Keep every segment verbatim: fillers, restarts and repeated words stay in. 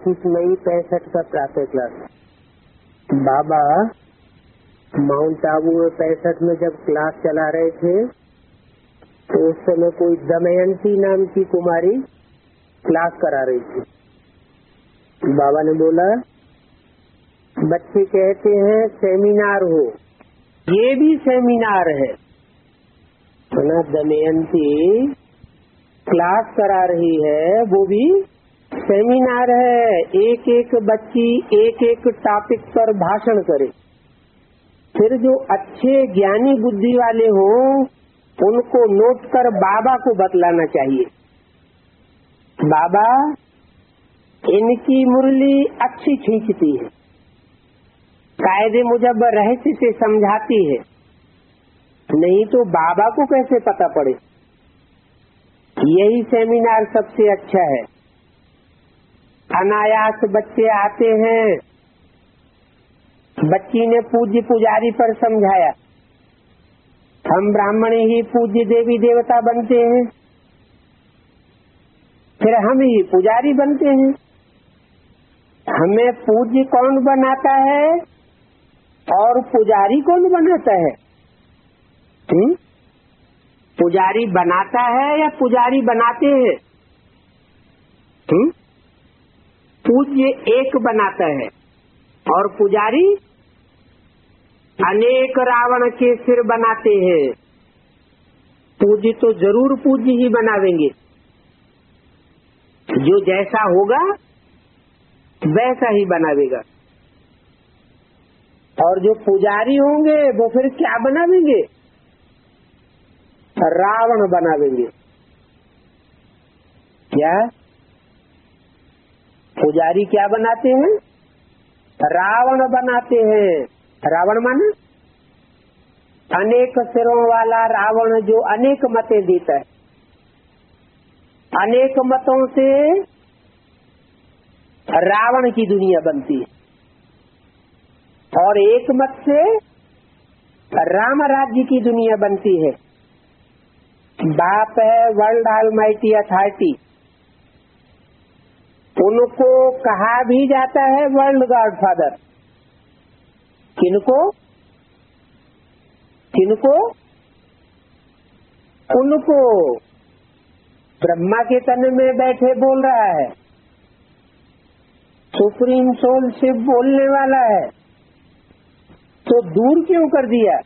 पच्चीस मई पैंसठ का प्रातः क्लास। बाबा माउंट आबू में पैंसठ में जब क्लास चला रहे थे तो उस समय कोई दमयंती नाम की कुमारी क्लास करा रही थी। बाबा ने बोला बच्चे कहते हैं सेमिनार हो, ये भी सेमिनार है। ना दमयंती क्लास करा रही है, वो भी सेमिनार है। एक एक बच्ची एक एक टॉपिक पर भाषण करे। फिर जो अच्छे ज्ञानी बुद्धि वाले हो उनको नोट कर बाबा को बतलाना चाहिए, बाबा इनकी मुरली अच्छी खींचती है, कायदे मुजब रहस्य से समझाती है। नहीं तो बाबा को कैसे पता पड़े। यही सेमिनार सबसे अच्छा है। अनायास बच्चे आते हैं, बच्ची ने पूज्य पुजारी पर समझाया, हम ब्राह्मण ही पूज्य देवी देवता बनते हैं, फिर हम ही पुजारी बनते हैं। हमें पूज्य कौन बनाता है और पुजारी कौन बनाता है? हुँ? पुजारी बनाता है या पुजारी बनाते हैं? हुँ? पूज्य एक बनाता है और पुजारी अनेक रावण के सिर बनाते हैं। पूज्य तो जरूर पूज्य ही बनावेंगे, जो जैसा होगा वैसा ही बनावेगा। और जो पुजारी होंगे वो फिर क्या बनावेंगे? रावण बनावेंगे। क्या पुजारी क्या बनाते हैं? रावण बनाते हैं। रावण माने अनेक सिरों वाला रावण, जो अनेक मतें देता है। अनेक मतों से रावण की दुनिया बनती है और एक मत से राम राज्य की दुनिया बनती है। बाप है वर्ल्ड ऑलमाइटी अथॉरिटी, उनको कहा भी जाता है वर्ल्ड गॉडफादर। किनको किनको उनको ब्रह्मा के तन में बैठे बोल रहा है, सुप्रीम सोल शिव बोलने वाला है, तो दूर क्यों कर दिया?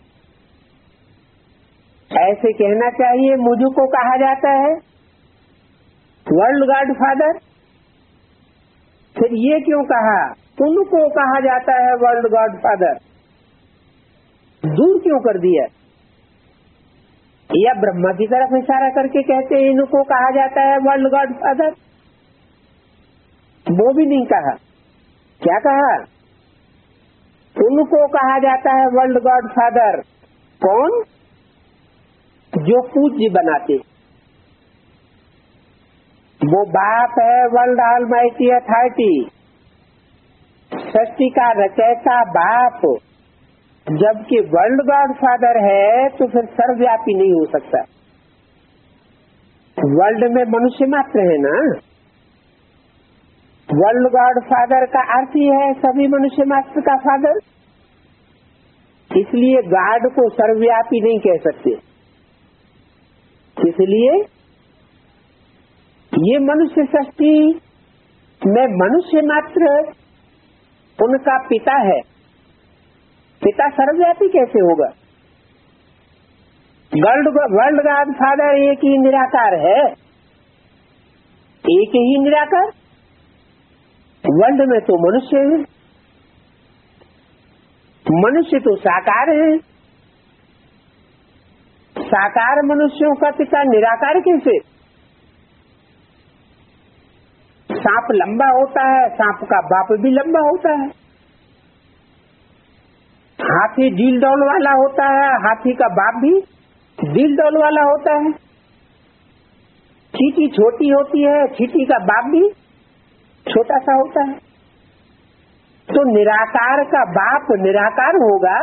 ऐसे कहना चाहिए मुझको कहा जाता है वर्ल्ड गॉडफादर। फिर ये क्यों कहा उनको कहा जाता है वर्ल्ड गॉडफादर? दूर क्यों कर दिया? या ब्रह्मा की तरफ इशारा करके कहते हैं इनको कहा जाता है वर्ल्ड गॉडफादर? वो भी नहीं कहा। क्या कहा? उनको कहा जाता है वर्ल्ड गॉडफादर। कौन? जो पूज्य बनाते। वो बाप है वर्ल्ड ऑलमाइटी अथॉरिटी, सृष्टि का रचयिता बाप। जबकि वर्ल्ड गॉडफादर है तो फिर सर्वव्यापी नहीं हो सकता। वर्ल्ड में मनुष्य मात्र है ना। वर्ल्ड गॉडफादर का अर्थ ही है सभी मनुष्य मात्र का फादर। इसलिए गॉड को सर्वव्यापी नहीं कह सकते। इसलिए ये मनुष्य सृष्टि में मनुष्य मात्र उनका पिता है। पिता सर्वव्यापी कैसे होगा? वर्ल्ड वर्ल्ड गॉड फादर एक ही निराकार है, एक ही निराकार। वर्ल्ड में तो मनुष्य है, मनुष्य तो साकार है। साकार मनुष्यों का पिता निराकार कैसे? सांप लंबा होता है, सांप का बाप भी लंबा होता है। हाथी डील डौल वाला होता है, हाथी का बाप भी डील डौल वाला होता है। चींटी छोटी होती है, चींटी का बाप भी छोटा सा होता है। तो निराकार का बाप निराकार होगा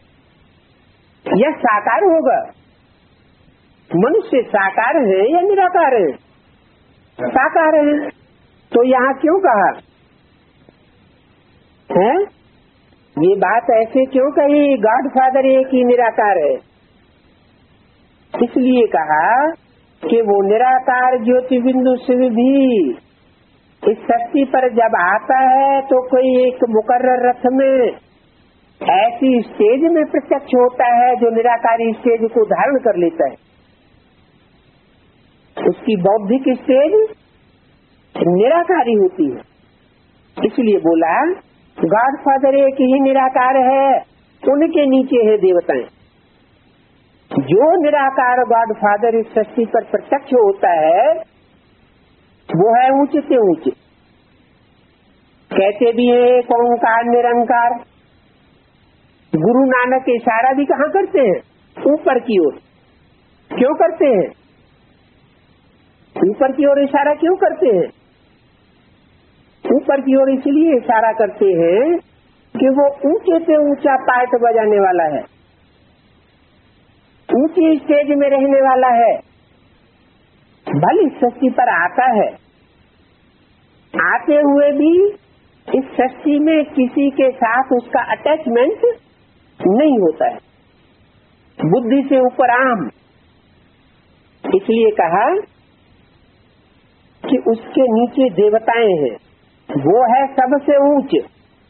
या साकार होगा? मनुष्य साकार है या निराकार है? साकार है। तो यहाँ क्यों कहा है? ये बात ऐसे क्यों कही? गॉड फादर एक ही निराकार है, इसलिए कहा कि वो निराकार ज्योति बिंदु शिव भी इस सृष्टि पर जब आता है तो कोई एक मुकर्रर रथ में ऐसी स्टेज में प्रत्यक्ष होता है जो निराकारी स्टेज को धारण कर लेता है। उसकी बौद्धिक स्टेज निराकारी होती है, इसलिए बोला गॉड फादर एक ही निराकार है, उनके नीचे है देवताएं। जो निराकार गॉड फादर इस सृष्टि पर प्रत्यक्ष होता है वो है ऊंचे से ऊंचे। कहते भी है एक ओंकार निरंकार। गुरु नानक इशारा भी कहाँ करते हैं? ऊपर की ओर। क्यों करते हैं? ऊपर की ओर इशारा क्यों करते हैं? ऊपर की ओर इसलिए इशारा करते हैं कि वो ऊंचे से ऊंचा पार्ट बजाने वाला है, ऊंची स्टेज में रहने वाला है। भले इस सृष्टि पर आता है, आते हुए भी इस सृष्टि में किसी के साथ उसका अटैचमेंट नहीं होता है, बुद्धि से ऊपर आम। इसलिए कहा कि उसके नीचे देवताएं हैं, वो है सबसे ऊंचे।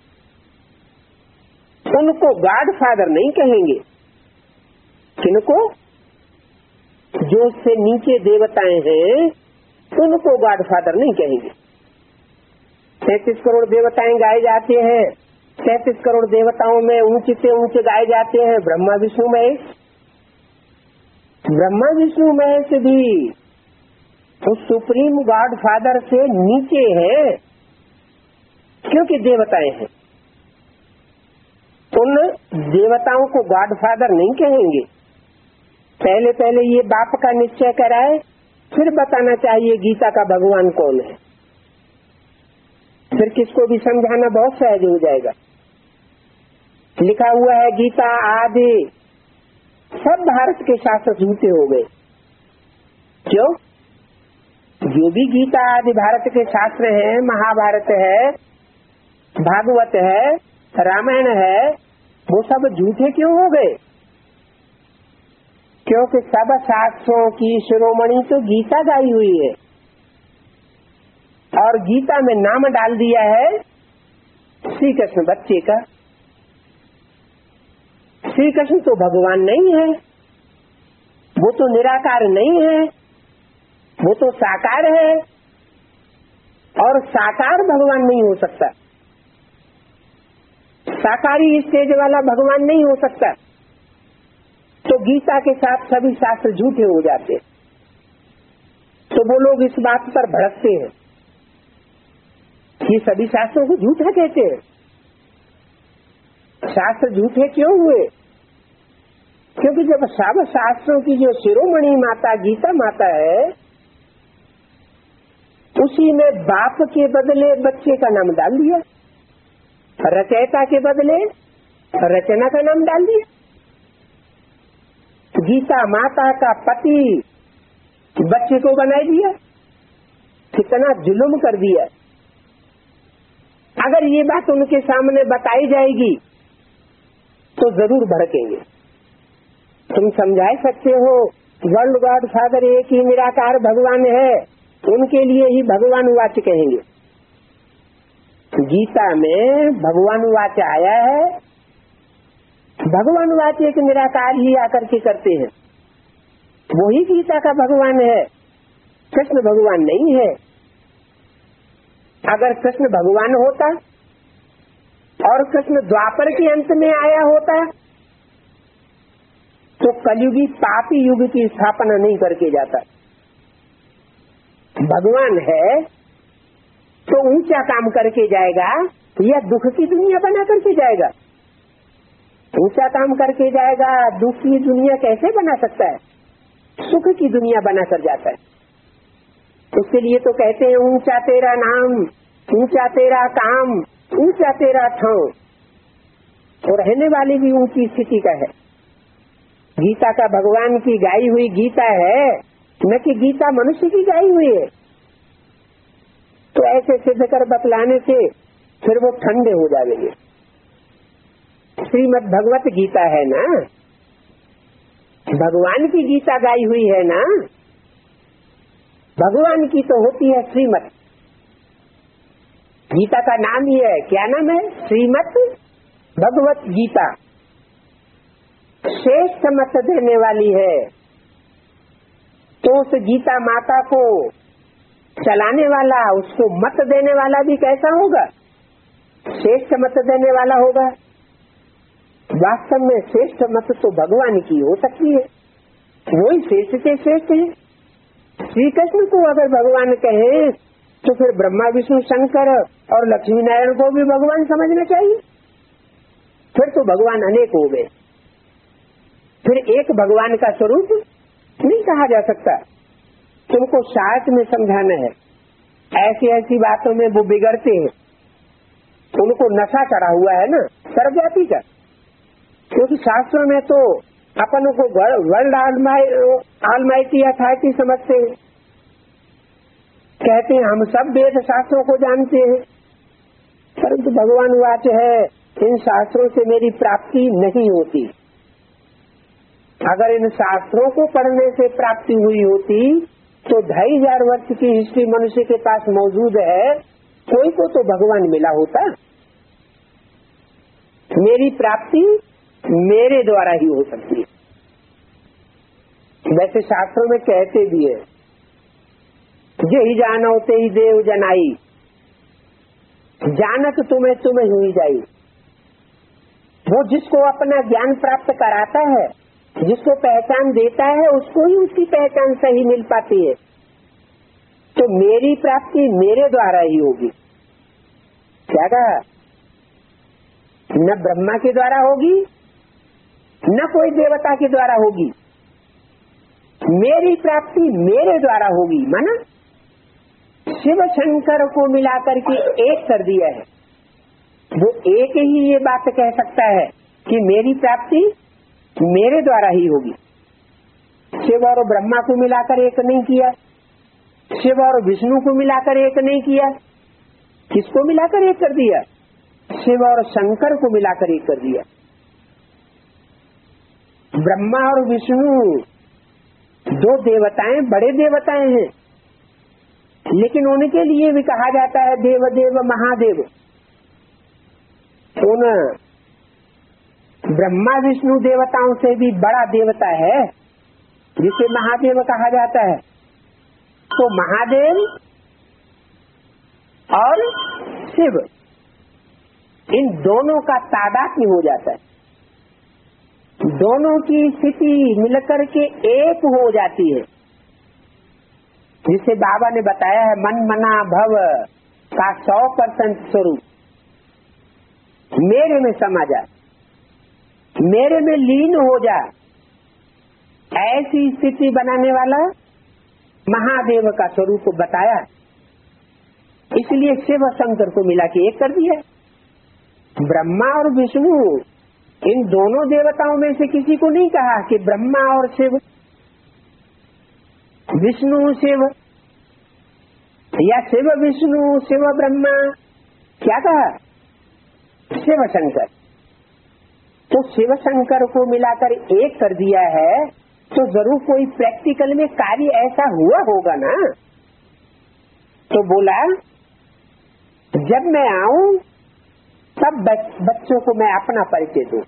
उनको गॉड फादर नहीं कहेंगे। किनको? जो उससे नीचे देवताएं हैं उनको गॉड फादर नहीं कहेंगे। तैतीस करोड़ देवताएं गाए जाते हैं। तैतीस करोड़ देवताओं में ऊंचे से ऊंचे गाए जाते हैं ब्रह्मा विष्णु महेश। ब्रह्मा विष्णु महेश भी उस सुप्रीम गॉड फादर से नीचे है, क्योंकि देवताएं हैं। उन देवताओं को गॉड फादर नहीं कहेंगे। पहले पहले ये बाप का निश्चय कराए, फिर बताना चाहिए गीता का भगवान कौन है। फिर किसको भी समझाना बहुत सहज हो जाएगा। लिखा हुआ है गीता आदि सब भारत के शास्त्र झूठे हो गए। क्यों? जो भी गीता आदि भारत के शास्त्र हैं, महाभारत है, भागवत है, रामायण है, वो सब झूठे क्यों हो गए? क्योंकि सब शास्त्रों की शिरोमणि तो गीता गाई हुई है, और गीता में नाम डाल दिया है श्री कृष्ण बच्चे का। श्री कृष्ण तो भगवान नहीं है, वो तो निराकार नहीं है, वो तो साकार है, और साकार भगवान नहीं हो सकता। साकारी स्टेज वाला भगवान नहीं हो सकता। तो गीता के साथ सभी शास्त्र झूठे हो जाते। तो वो लोग इस बात पर भड़कते हैं, ये सभी शास्त्रों को झूठा कहते हैं। शास्त्र झूठे क्यों हुए? क्योंकि जब सब शास्त्रों की जो शिरोमणि माता गीता माता है, उसी में बाप के बदले बच्चे का नाम डाल दिया, रचयिता के बदले रचना का नाम डाल दिया। गीता माता का पति बच्चे को बना दिया। कितना जुल्म कर दिया। अगर ये बात उनके सामने बताई जाएगी तो जरूर भड़केंगे। तुम समझा सकते हो वर्ल्ड गॉड फादर एक ही निराकार भगवान है, उनके लिए ही भगवान वाच कहेंगे। गीता में भगवान वाच आया है, भगवान वाच एक निराकार ही आकर के करते हैं, वही गीता का भगवान है, कृष्ण भगवान नहीं है। अगर कृष्ण भगवान होता और कृष्ण द्वापर के अंत में आया होता तो कलयुगी पापी युग की स्थापना नहीं करके जाता। भगवान है तो ऊंचा काम करके जाएगा या दुख की दुनिया बना करके जाएगा? ऊंचा काम करके जाएगा, दुख की दुनिया कैसे बना सकता है? सुख की दुनिया बना कर जाता है। उसके लिए तो कहते हैं ऊंचा तेरा नाम, ऊंचा तेरा काम, ऊंचा तेरा ठाव। तो रहने वाली भी ऊंची स्थिति का है। गीता का भगवान की गाई हुई गीता है, न कि गीता मनुष्य की गाई हुई है। तो ऐसे सिद्ध कर बतलाने से फिर वो ठंडे हो जाएंगे। श्रीमद् भगवत गीता है ना, भगवान की गीता गाई हुई है ना, भगवान की तो होती है श्रीमत। गीता का नाम ही है, क्या नाम है? श्रीमद् भगवत गीता। श्रेष्ठ मत देने वाली है, तो उस गीता माता को चलाने वाला, उसको मत देने वाला भी कैसा होगा? श्रेष्ठ मत देने वाला होगा। वास्तव में श्रेष्ठ मत तो भगवान की हो सकती है, वही श्रेष्ठ से श्रेष्ठ है। श्री कृष्ण को अगर भगवान कहे तो फिर ब्रह्मा विष्णु शंकर और लक्ष्मी नारायण को भी भगवान समझना चाहिए। फिर तो भगवान अनेक हो गए, फिर एक भगवान का स्वरूप नहीं कहा जा सकता। तुमको शास्त्र में समझाना है, ऐसी ऐसी बातों में वो बिगड़ते हैं, उनको नशा चढ़ा हुआ है ना सर्वजाति का। क्योंकि शास्त्रों में तो अपन को वर्ल्ड ऑलमाइटी अथॉरिटी समझते हैं, कहते हैं हम सब वेद शास्त्रों को जानते हैं, परंतु भगवान वाच है इन शास्त्रों से मेरी प्राप्ति नहीं होती। अगर इन शास्त्रों को पढ़ने से प्राप्ति हुई होती तो ढाई हजार वर्ष की हिस्ट्री मनुष्य के पास मौजूद है, कोई को तो भगवान मिला होता। मेरी प्राप्ति मेरे द्वारा ही हो सकती है। वैसे शास्त्रों में कहते भी है, जे ही जानो ते ही देव जनाई, जानत तुम्हें तुम्हें हुई जाई। वो जिसको अपना ज्ञान प्राप्त कराता है, जिसको पहचान देता है, उसको ही उसकी पहचान सही मिल पाती है। तो मेरी प्राप्ति मेरे द्वारा ही होगी। क्या कहा? न ब्रह्मा के द्वारा होगी, न कोई देवता के द्वारा होगी, मेरी प्राप्ति मेरे द्वारा होगी। माना शिव शंकर को मिलाकर के एक कर दिया है। वो एक ही ये बात कह सकता है कि मेरी प्राप्ति मेरे द्वारा ही होगी। शिव और ब्रह्मा को मिलाकर एक नहीं किया, शिव और विष्णु को मिलाकर एक नहीं किया, किसको मिलाकर एक कर दिया? शिव और शंकर को मिलाकर एक कर दिया। ब्रह्मा और विष्णु दो देवताएं, बड़े देवताएं हैं, लेकिन उनके लिए भी कहा जाता है देव देव महादेव। उन ब्रह्मा विष्णु देवताओं से भी बड़ा देवता है जिसे महादेव कहा जाता है। तो महादेव और शिव, इन दोनों का तादात्म्य हो जाता है, दोनों की स्थिति मिलकर के एक हो जाती है। जिसे बाबा ने बताया है मन मना भव का सौ परसेंट स्वरूप मेरे में समा जा, मेरे में लीन हो जा, ऐसी स्थिति बनाने वाला महादेव का स्वरूप बताया। इसलिए शिव शंकर को मिला के एक कर दिया। ब्रह्मा और विष्णु इन दोनों देवताओं में से किसी को नहीं कहा कि ब्रह्मा और शिव, विष्णु शिव, या शिव विष्णु शिव ब्रह्मा। क्या कहा? शिव शंकर। तो शिव शंकर को मिलाकर एक कर दिया है, तो जरूर कोई प्रैक्टिकल में कार्य ऐसा हुआ होगा ना। तो बोला जब मैं आऊं तब बच्चों को मैं अपना परिचय दूं,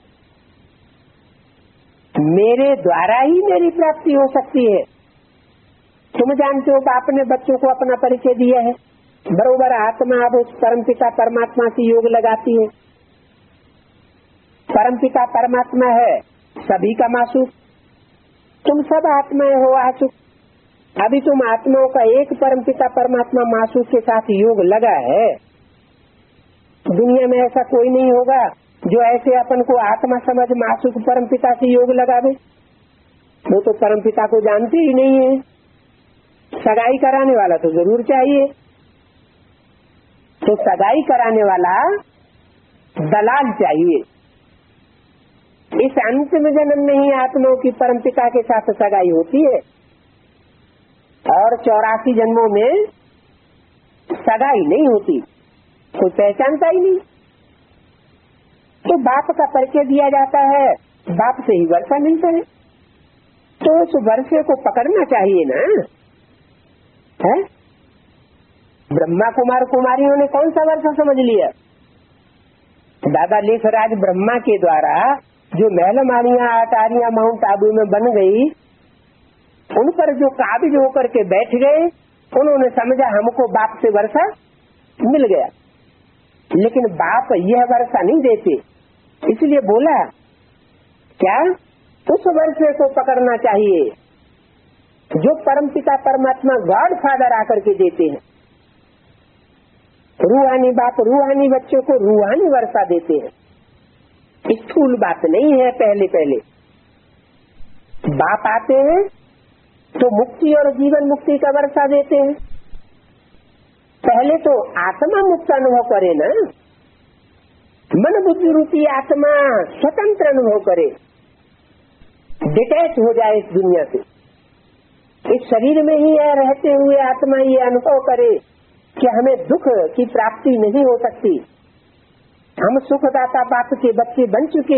मेरे द्वारा ही मेरी प्राप्ति हो सकती है। तुम जानते हो कि आपने बच्चों को अपना परिचय दिया है, बरोबर आत्मा अब उस परमपिता परमात्मा की योग लगाती है। परमपिता परमात्मा है सभी का मासूक, तुम सब आत्माएं हो आसुक। अभी तुम आत्माओं का एक परमपिता परमात्मा मासूक के साथ योग लगा है। दुनिया में ऐसा कोई नहीं होगा जो ऐसे अपन को आत्मा समझ मासूक परमपिता से योग लगावे। वो तो परमपिता को जानते ही नहीं है। सगाई कराने वाला तो जरूर चाहिए। तो सगाई कराने वाला दलाल चाहिए। इस अंतिम जन्म में ही आत्माओं की परमपिता के साथ सगाई होती है, और चौरासी जन्मों में सगाई नहीं होती। कोई पहचानता ही नहीं। तो बाप का परिचय दिया जाता है, बाप से ही वर्षा मिलता है, तो उस वर्षे को पकड़ना चाहिए ना है। ब्रह्मा कुमार कुमारियों ने कौन सा वर्षा समझ लिया? दादा लेखराज ब्रह्मा के द्वारा जो महल मानिया अटारियां माउंट आबू में बन गई, उन पर जो काबिज होकर के बैठ गए, उन्होंने समझा हमको बाप से वर्षा मिल गया। लेकिन बाप यह वर्षा नहीं देते, इसलिए बोला क्या उस वर्षे को पकड़ना चाहिए जो परमपिता परमात्मा गॉड फादर आकर के देते हैं। रूहानी बाप रूहानी बच्चों को रूहानी वर्षा देते हैं, स्थूल बात नहीं है। पहले पहले बाप आते हैं तो मुक्ति और जीवन मुक्ति का वर्षा देते हैं। पहले तो आत्मा मुक्त अनुभव करे ना, मन बुद्धि रूपी आत्मा स्वतंत्र अनुभव करे, डिटैच हो जाए इस दुनिया से। इस शरीर में ही है रहते हुए आत्मा ये अनुभव करे कि हमें दुख की प्राप्ति नहीं हो सकती, हम सुखदाता बाप के बच्चे बन चुके,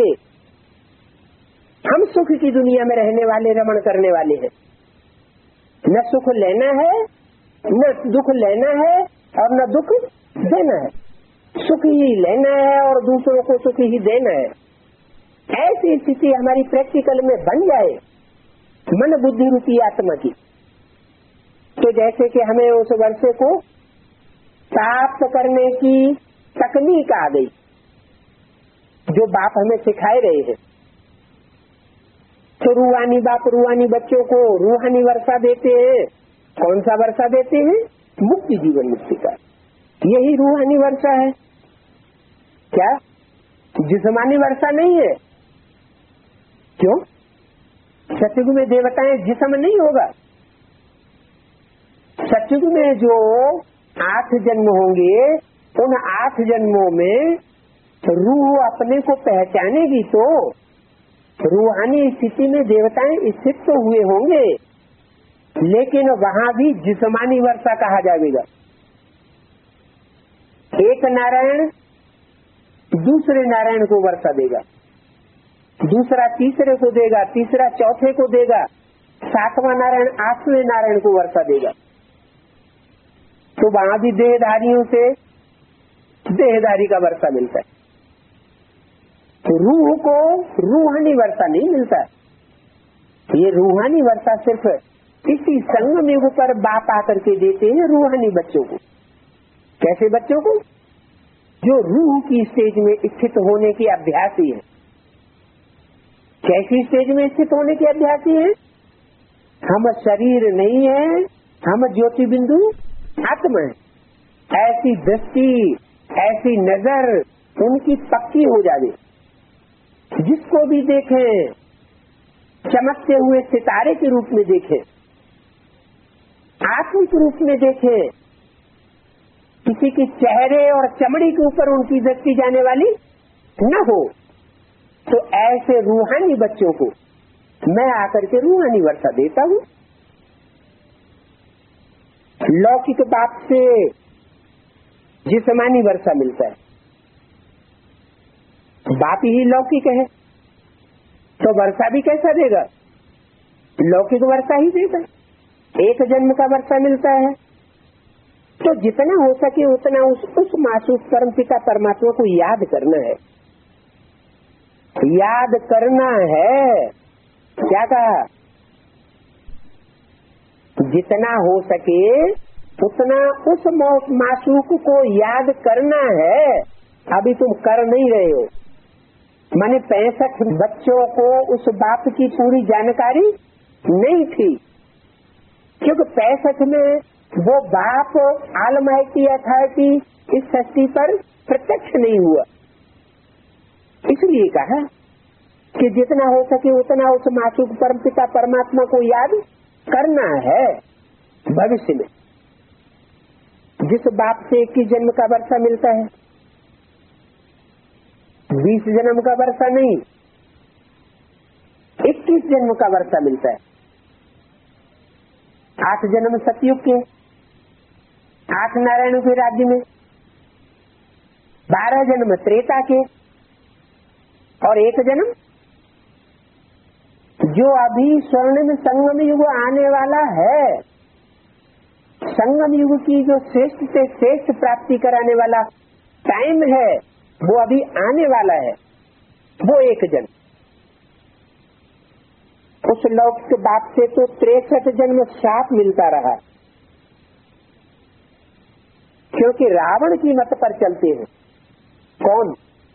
हम सुख की दुनिया में रहने वाले रमण करने वाले हैं। न सुख लेना है न दुख लेना है और न दुख देना है, सुख ही लेना है और दूसरों को सुख ही देना है। ऐसी स्थिति हमारी प्रैक्टिकल में बन जाए मन बुद्धि रूपी आत्मा की, तो जैसे कि हमें उस वर्षे को प्राप्त करने की तकनीक आ गई जो बाप हमें सिखाए रहे हैं। तो रूहानी बाप रूहानी बच्चों को रूहानी वर्षा देते हैं। कौन सा वर्षा देते हैं? मुक्ति जीवन मुक्ति का, यही रूहानी वर्षा है। क्या जिस्मानी वर्षा नहीं है? क्यों? सतयुग में देवताएं जिस्म नहीं होगा। सतयुग में जो आठ जन्म होंगे, उन आठ जन्मों में रूह अपने को पहचानेगी तो रूहानी स्थिति में देवताएं स्थित तो हुए होंगे, लेकिन वहाँ भी जिस्मानी वर्षा कहा जाएगा। एक नारायण दूसरे नारायण को वर्षा देगा, दूसरा तीसरे को देगा, तीसरा चौथे को देगा, सातवां नारायण आठवें नारायण को वर्षा देगा। तो वहाँ भी देहधारियों से देहधारी का वर्षा मिलता है। तो रूह को रूहानी वर्षा नहीं मिलता। ये रूहानी वर्षा सिर्फ किसी संगम युग पर बाप आकर के देते हैं रूहानी बच्चों को। कैसे बच्चों को? जो रूह की स्टेज में स्थित होने के अभ्यासी है। कैसी स्टेज में स्थित होने के अभ्यासी है? हम शरीर नहीं है, हम ज्योति बिंदु आत्मा है। ऐसी दृष्टि, ऐसी नजर उनकी पक्की हो जाए, जिसको भी देखें चमकते हुए सितारे के रूप में देखें, आत्मिक रूप में देखें, किसी के चेहरे और चमड़ी के ऊपर उनकी दृष्टि जाने वाली न हो। तो ऐसे रूहानी बच्चों को मैं आकर के रूहानी वर्षा देता हूँ। लौकिक बाप से जिस्मानी वर्षा मिलता है, बाप ही लौकिक है तो वर्षा भी कैसा देगा? लौकिक वर्षा ही देगा। एक जन्म का वर्षा मिलता है, तो जितना हो सके उतना उस उस मासूम परमपिता परमात्मा को याद करना है, याद करना है। क्या कहा? जितना हो सके उतना उस मासूक को याद करना है। अभी तुम कर नहीं रहे हो। माने पैंसठ बच्चों को उस बाप की पूरी जानकारी नहीं थी, क्योंकि पैंसठ में वो बाप आलमाइटी अथॉरिटी इस सृष्टि पर प्रत्यक्ष नहीं हुआ। इसलिए कहा कि जितना हो सके उतना उस मासूक परमपिता परमात्मा को याद करना है। भविष्य में जिस बाप से इक्कीस जन्म का वर्षा मिलता है, बीस जन्म का वर्षा नहीं, इक्कीस जन्म का वर्षा मिलता है। आठ जन्म सतयुग के, आठ नारायणों के राज्य में, बारह जन्म त्रेता के और एक जन्म जो अभी स्वर्णिम संगम युग आने वाला है, संगम युग की जो श्रेष्ठ से श्रेष्ठ प्राप्ति कराने वाला टाइम है वो अभी आने वाला है, वो एक जन्म। उस लौकिक बाप से तो तिरसठ जन्म साथ मिलता रहा, क्योंकि रावण की मत पर चलते हैं। कौन?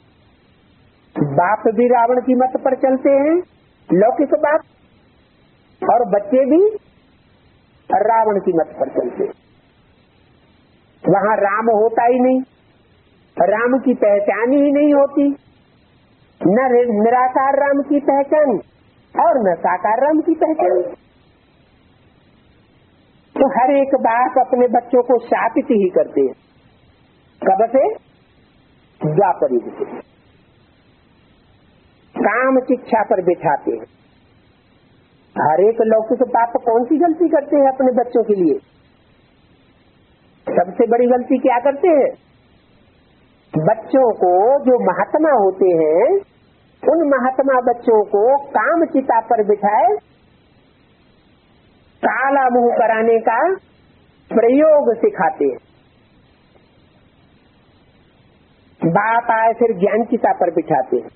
बाप भी रावण की मत पर चलते हैं, लौकिक बाप, और बच्चे भी रावण की मत पर चलते हैं। वहाँ राम होता ही नहीं, राम की पहचान ही नहीं होती, न निराकार राम की पहचान और न साकार राम की पहचान। तो हर एक बाप अपने बच्चों को शापित ही करते हैं। कब से? द्वापर युग से काम शिक्षा पर बिठाते हैं। हर एक लौकिक बाप कौन सी गलती करते हैं अपने बच्चों के लिए? सबसे बड़ी गलती क्या करते हैं? बच्चों को, जो महात्मा होते हैं, उन महात्मा बच्चों को काम चिता पर बिठाए काला मुंह कराने का प्रयोग सिखाते हैं। बाप आए फिर ज्ञान चिता पर बिठाते हैं।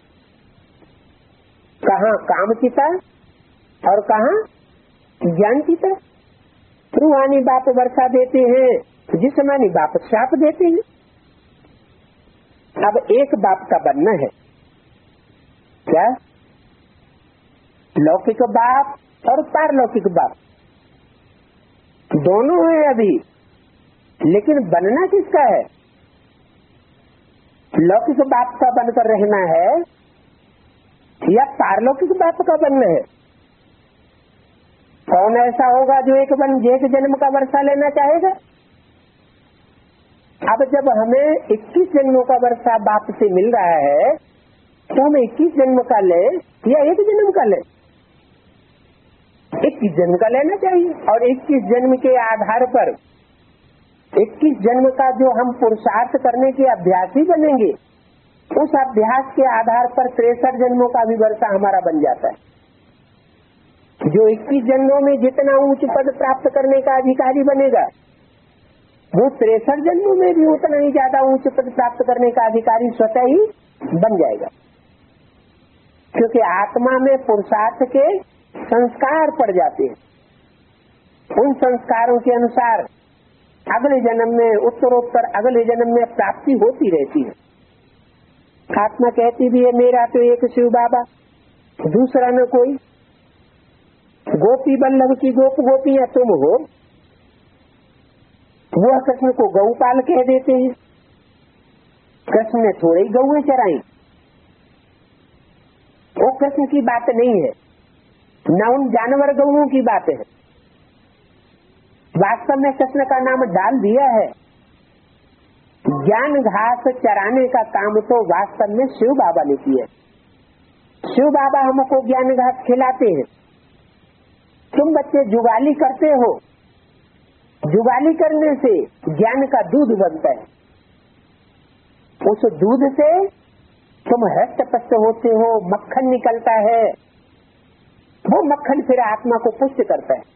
कहाँ काम चिता और कहाँ ज्ञान चिता। रूहानी बाप वर्षा देते हैं, जिस्मानी बाप श्राप देते हैं। अब एक बाप का बनना है क्या? लौकिक बाप और पारलौकिक बाप दोनों है अभी, लेकिन बनना किसका है? लौकिक बाप का बनकर रहना है या पारलौकिक बाप का बनना है? कौन ऐसा होगा जो एक बन एक जन्म का वर्षा लेना चाहेगा? अब जब हमें इक्कीस जन्मों का वर्षा बाप से मिल रहा है, तो हमें इक्कीस जन्म का ले या एक जन्म का ले? इक्कीस जन्म का लेना चाहिए। और इक्कीस जन्म के आधार पर इक्कीस जन्म का जो हम पुरुषार्थ करने के अभ्यासी बनेंगे, उस अभ्यास के आधार पर तिरसठ जन्मों का भी वर्षा हमारा बन जाता है। जो इक्कीस जन्मों में जितना ऊंच पद प्राप्त करने का अधिकारी बनेगा, वो तिरसठ जन्मों में भी उतना ही ज्यादा ऊंच पद प्राप्त करने का अधिकारी स्वतः ही बन जाएगा। क्योंकि आत्मा में पुरुषार्थ के संस्कार पड़ जाते हैं। उन संस्कारों के अनुसार अगले जन्म में, उत्तरोत्तर अगले जन्म में प्राप्ति होती रहती है। आत्मा कहती भी है, मेरा तो एक शिव बाबा, दूसरा न कोई। गोपी बल्लभ की गोप गोपियां तुम हो। वह कृष्ण को गौपाल कह देते हैं। कृष्ण ने थोड़ी गौएं चराई, वो कृष्ण की बात नहीं है, न उन जानवर गौओं की बात है। वास्तव में कृष्ण का नाम डाल दिया है। ज्ञान घास चराने का काम तो वास्तव में शिव बाबा ने किया। शिव बाबा हमको ज्ञान घास खिलाते हैं। तुम बच्चे जुगाली करते हो, जुगाली करने से ज्ञान का दूध बनता है। उस दूध से तुम हष्ट पुष्ट होते हो, मक्खन निकलता है। वो मक्खन फिर आत्मा को पुष्ट करता है।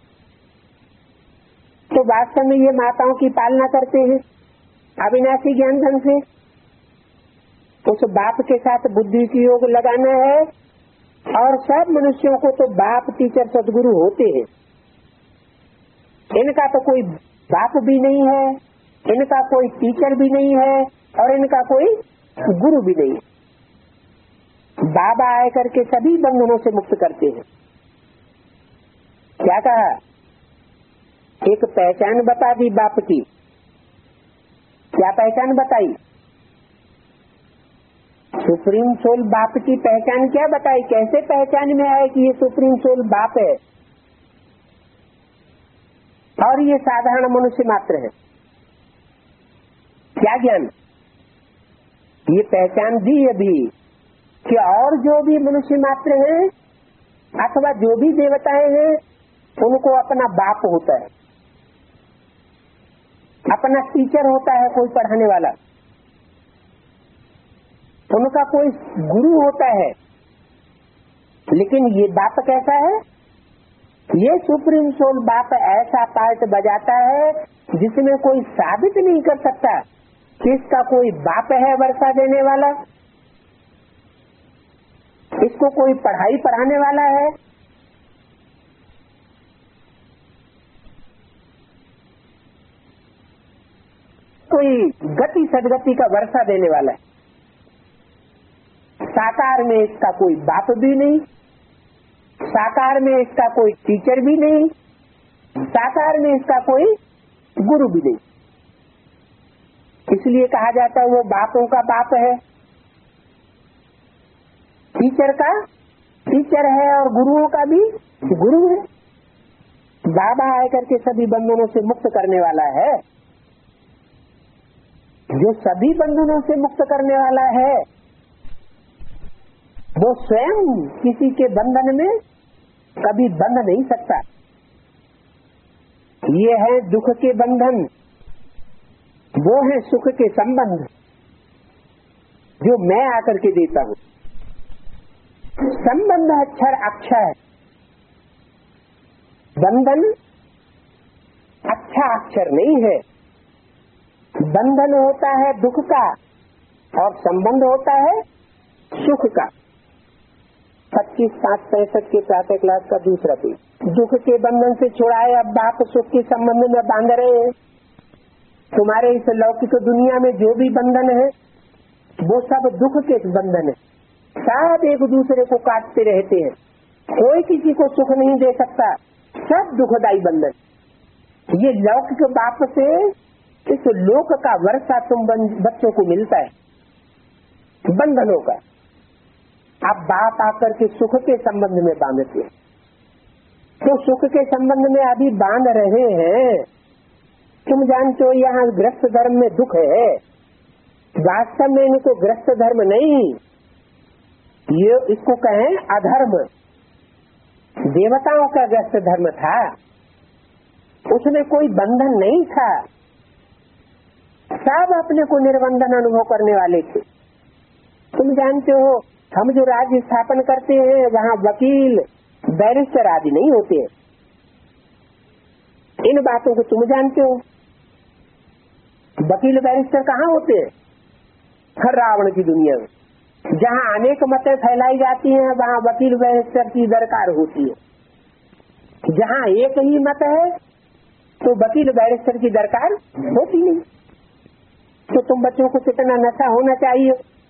तो वास्तव में ये माताओं की पालना करते हैं अविनाशी ज्ञान धन से। उस बाप के साथ बुद्धि की योग लगाना है। और सब मनुष्यों को तो बाप टीचर सदगुरु होते हैं। इनका तो कोई बाप भी नहीं है, इनका कोई टीचर भी नहीं है, और इनका कोई गुरु भी नहीं है। बाबा आए करके सभी बंधनों से मुक्त करते हैं। क्या कहा? एक पहचान बता दी बाप की। क्या पहचान बताई? सुप्रीम सोल बाप की पहचान क्या बताई? कैसे पहचान में आए कि ये सुप्रीम सोल बाप है और ये साधारण मनुष्य मात्र है? क्या ज्ञान? ये पहचान दी अभी कि और जो भी मनुष्य मात्र हैं अथवा जो भी देवताएं हैं, उनको अपना बाप होता है, अपना टीचर होता है, कोई पढ़ाने वाला। उनका कोई गुरु होता है, लेकिन ये बाप कैसा है? ये सुप्रीम सोल बाप ऐसा पार्ट बजाता है जिसमें कोई साबित नहीं कर सकता कि इसका कोई बाप है वर्षा देने वाला, इसको कोई पढ़ाई पढ़ाने वाला है। कोई गति सदगति का वर्षा देने वाला है। साकार में इसका कोई बाप भी नहीं, साकार में इसका कोई टीचर भी नहीं, साकार में इसका कोई गुरु भी नहीं। इसलिए कहा जाता है वो बापों का बाप है, टीचर का टीचर है और गुरुओं का भी गुरु है। बाबा आकर के सभी बंधनों से मुक्त करने वाला है। जो सभी बंधनों से मुक्त करने वाला है वो स्वयं किसी के बंधन में कभी बंध नहीं सकता। ये है दुख के बंधन, वो है सुख के संबंध जो मैं आकर के देता हूँ। संबंध अक्षर अक्षय, बंधन अच्छा अक्षर नहीं है। बंधन होता है दुख का और संबंध होता है सुख का। पच्चीस पाँच पैंसठ के प्रातः क्लास का दूसरा पेज। दुख के बंधन से छुड़ाए अब बाप सुख के संबंध में बांध रहे हैं। तुम्हारे इस लौकिक दुनिया में जो भी बंधन है वो सब दुख के बंधन है। सब एक दूसरे को काटते रहते हैं, कोई किसी को सुख नहीं दे सकता, सब दुखदायी बंधन। ये लौकिक बाप से इस लोक का वर्षा तुम बच्चों को मिलता है बंधनों का। अब बाप आकर के सुख के संबंध में बांधते हैं, तो सुख के संबंध में अभी बांध रहे हैं। तुम जानते हो यहाँ ग्रस्त धर्म में दुख है, वास्तव में इनको ग्रस्त धर्म नहीं, ये इसको कहें अधर्म। देवताओं का ग्रस्त धर्म था, उसमें कोई बंधन नहीं था, सब अपने को निर्बंधन अनुभव करने वाले थे। तुम जानते हो हम जो राज्य स्थापन करते हैं वहाँ वकील बैरिस्टर आदि नहीं होते। इन बातों को तुम जानते हो। वकील बैरिस्टर कहाँ होते हैं? हर रावण की दुनिया में जहाँ अनेक मतें फैलाई जाती हैं वहाँ वकील बैरिस्टर की दरकार होती है। जहाँ एक ही मत है तो वकील बैरिस्टर की दरकार होती नहीं। तो तुम बच्चों को कितना नशा होना चाहिए।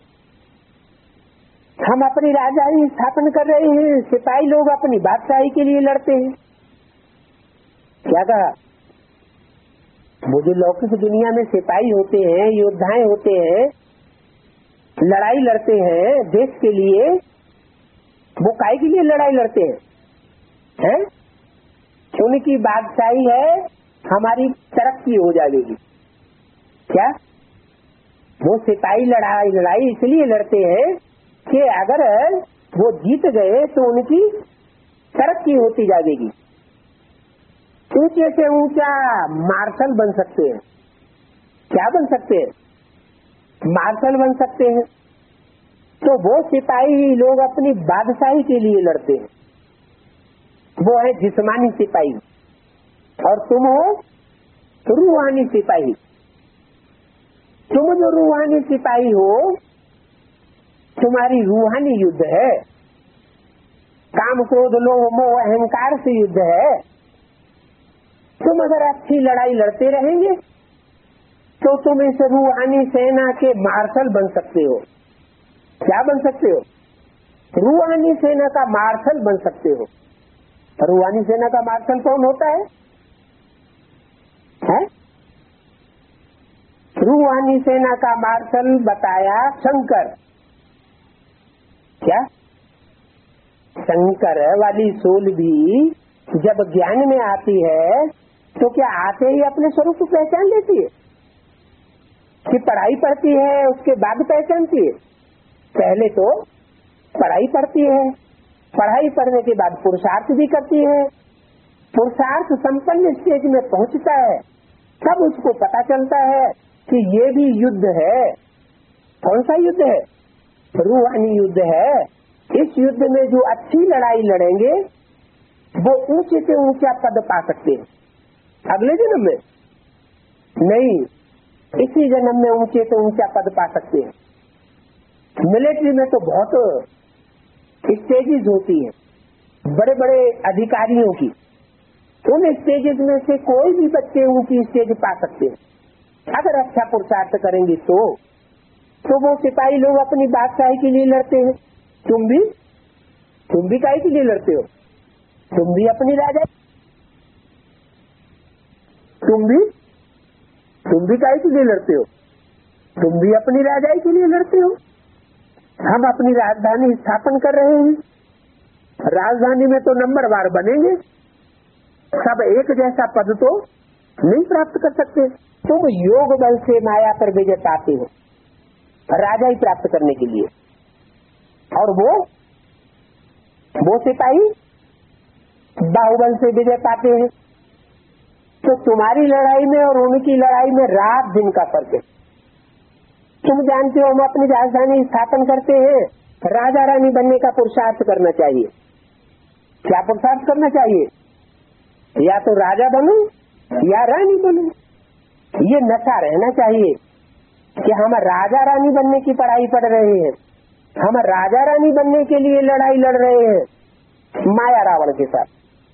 हम अपनी राजधानी स्थापन कर रहे हैं, सिपाही लोग अपनी बादशाही के लिए लड़ते हैं। क्या कहा? वो जो लौकिक दुनिया में सिपाही होते हैं, योद्धाएं होते हैं, लड़ाई लड़ते हैं देश के लिए, वो काहे के लिए लड़ाई लड़ते हैं? हैं? उनकी बादशाही है हमारी तरक्की हो जाएगी। क्या वो सिपाही लड़ाई लड़ाई इसलिए लड़ते हैं कि अगर वो जीत गए तो उनकी तरक्की होती जाएगी, ऊंचे से ऊंचा मार्शल बन सकते हैं। क्या बन सकते हैं? मार्शल बन सकते हैं। तो वो सिपाही लोग अपनी बादशाही के लिए लड़ते हैं, वो है जिस्मानी सिपाही, और तुम हो रूहानी सिपाही। तुम जो रूहानी सिपाही हो, तुम्हारी रूहानी युद्ध है, काम क्रोध लोभ मोह अहंकार से युद्ध है। तुम अगर अच्छी लड़ाई लड़ते रहेंगे तो तुम इस रूहानी सेना के मार्शल बन सकते हो। क्या बन सकते हो? रूहानी सेना का मार्शल बन सकते हो। रूहानी सेना का मार्शल कौन होता है? है? रूहानी सेना का मार्शल बताया शंकर। क्या? शंकर वाली सोल भी जब ज्ञान में आती है तो क्या आते ही अपने स्वरूप को पहचान लेती है कि पढ़ाई पढ़ती है उसके बाद पहचानती है? पहले तो पढ़ाई पढ़ती है, पढ़ाई पढ़ने के बाद पुरुषार्थ भी करती है, पुरुषार्थ संपन्न स्टेज में पहुंचता है, तब उसको पता चलता है कि ये भी युद्ध है। कौन सा युद्ध है? रूहानी युद्ध है। इस युद्ध में जो अच्छी लड़ाई लड़ेंगे वो ऊंचे से ऊंचा पद पा सकते हैं। अगले जन्म में नहीं, इसी जन्म में ऊंचे से ऊंचा पद पा सकते हैं। मिलिट्री में तो बहुत स्टेजेस होती हैं बड़े बड़े अधिकारियों की, उन स्टेजेस में से कोई भी बच्चे ऊंची स्टेज पा सकते हैं अगर अच्छा पुरुषार्थ करेंगे तो। तो वो सिपाही लोग अपनी बादशाही के लिए लड़ते हैं, तुम भी तुम भी काहे के लिए लड़ते हो? तुम भी अपनी राजा तुम भी तुम भी काहे के लिए लड़ते हो? तुम भी अपनी राजाई के लिए लड़ते हो। हम अपनी राजधानी स्थापन कर रहे हैं, राजधानी में तो नंबरवार बनेंगे, सब एक जैसा पद तो नहीं प्राप्त कर सकते। तुम योग बल से माया पर विजय पाते हो राजा ही प्राप्त करने के लिए, और वो वो सिपाही बाहुबल से विजय पाते हैं। तो तुम्हारी लड़ाई में और उनकी लड़ाई में रात दिन का फर्क है। तुम जानते हो हम अपनी राजधानी स्थापन करते हैं, राजा रानी बनने का पुरुषार्थ करना चाहिए। क्या पुरुषार्थ करना चाहिए? या तो राजा बनूं या रानी बनूं। ये नशा रहना चाहिए कि हम राजा रानी बनने की पढ़ाई पढ़ रहे हैं, हम राजा रानी बनने के लिए लड़ाई लड़ रहे हैं माया रावण के साथ।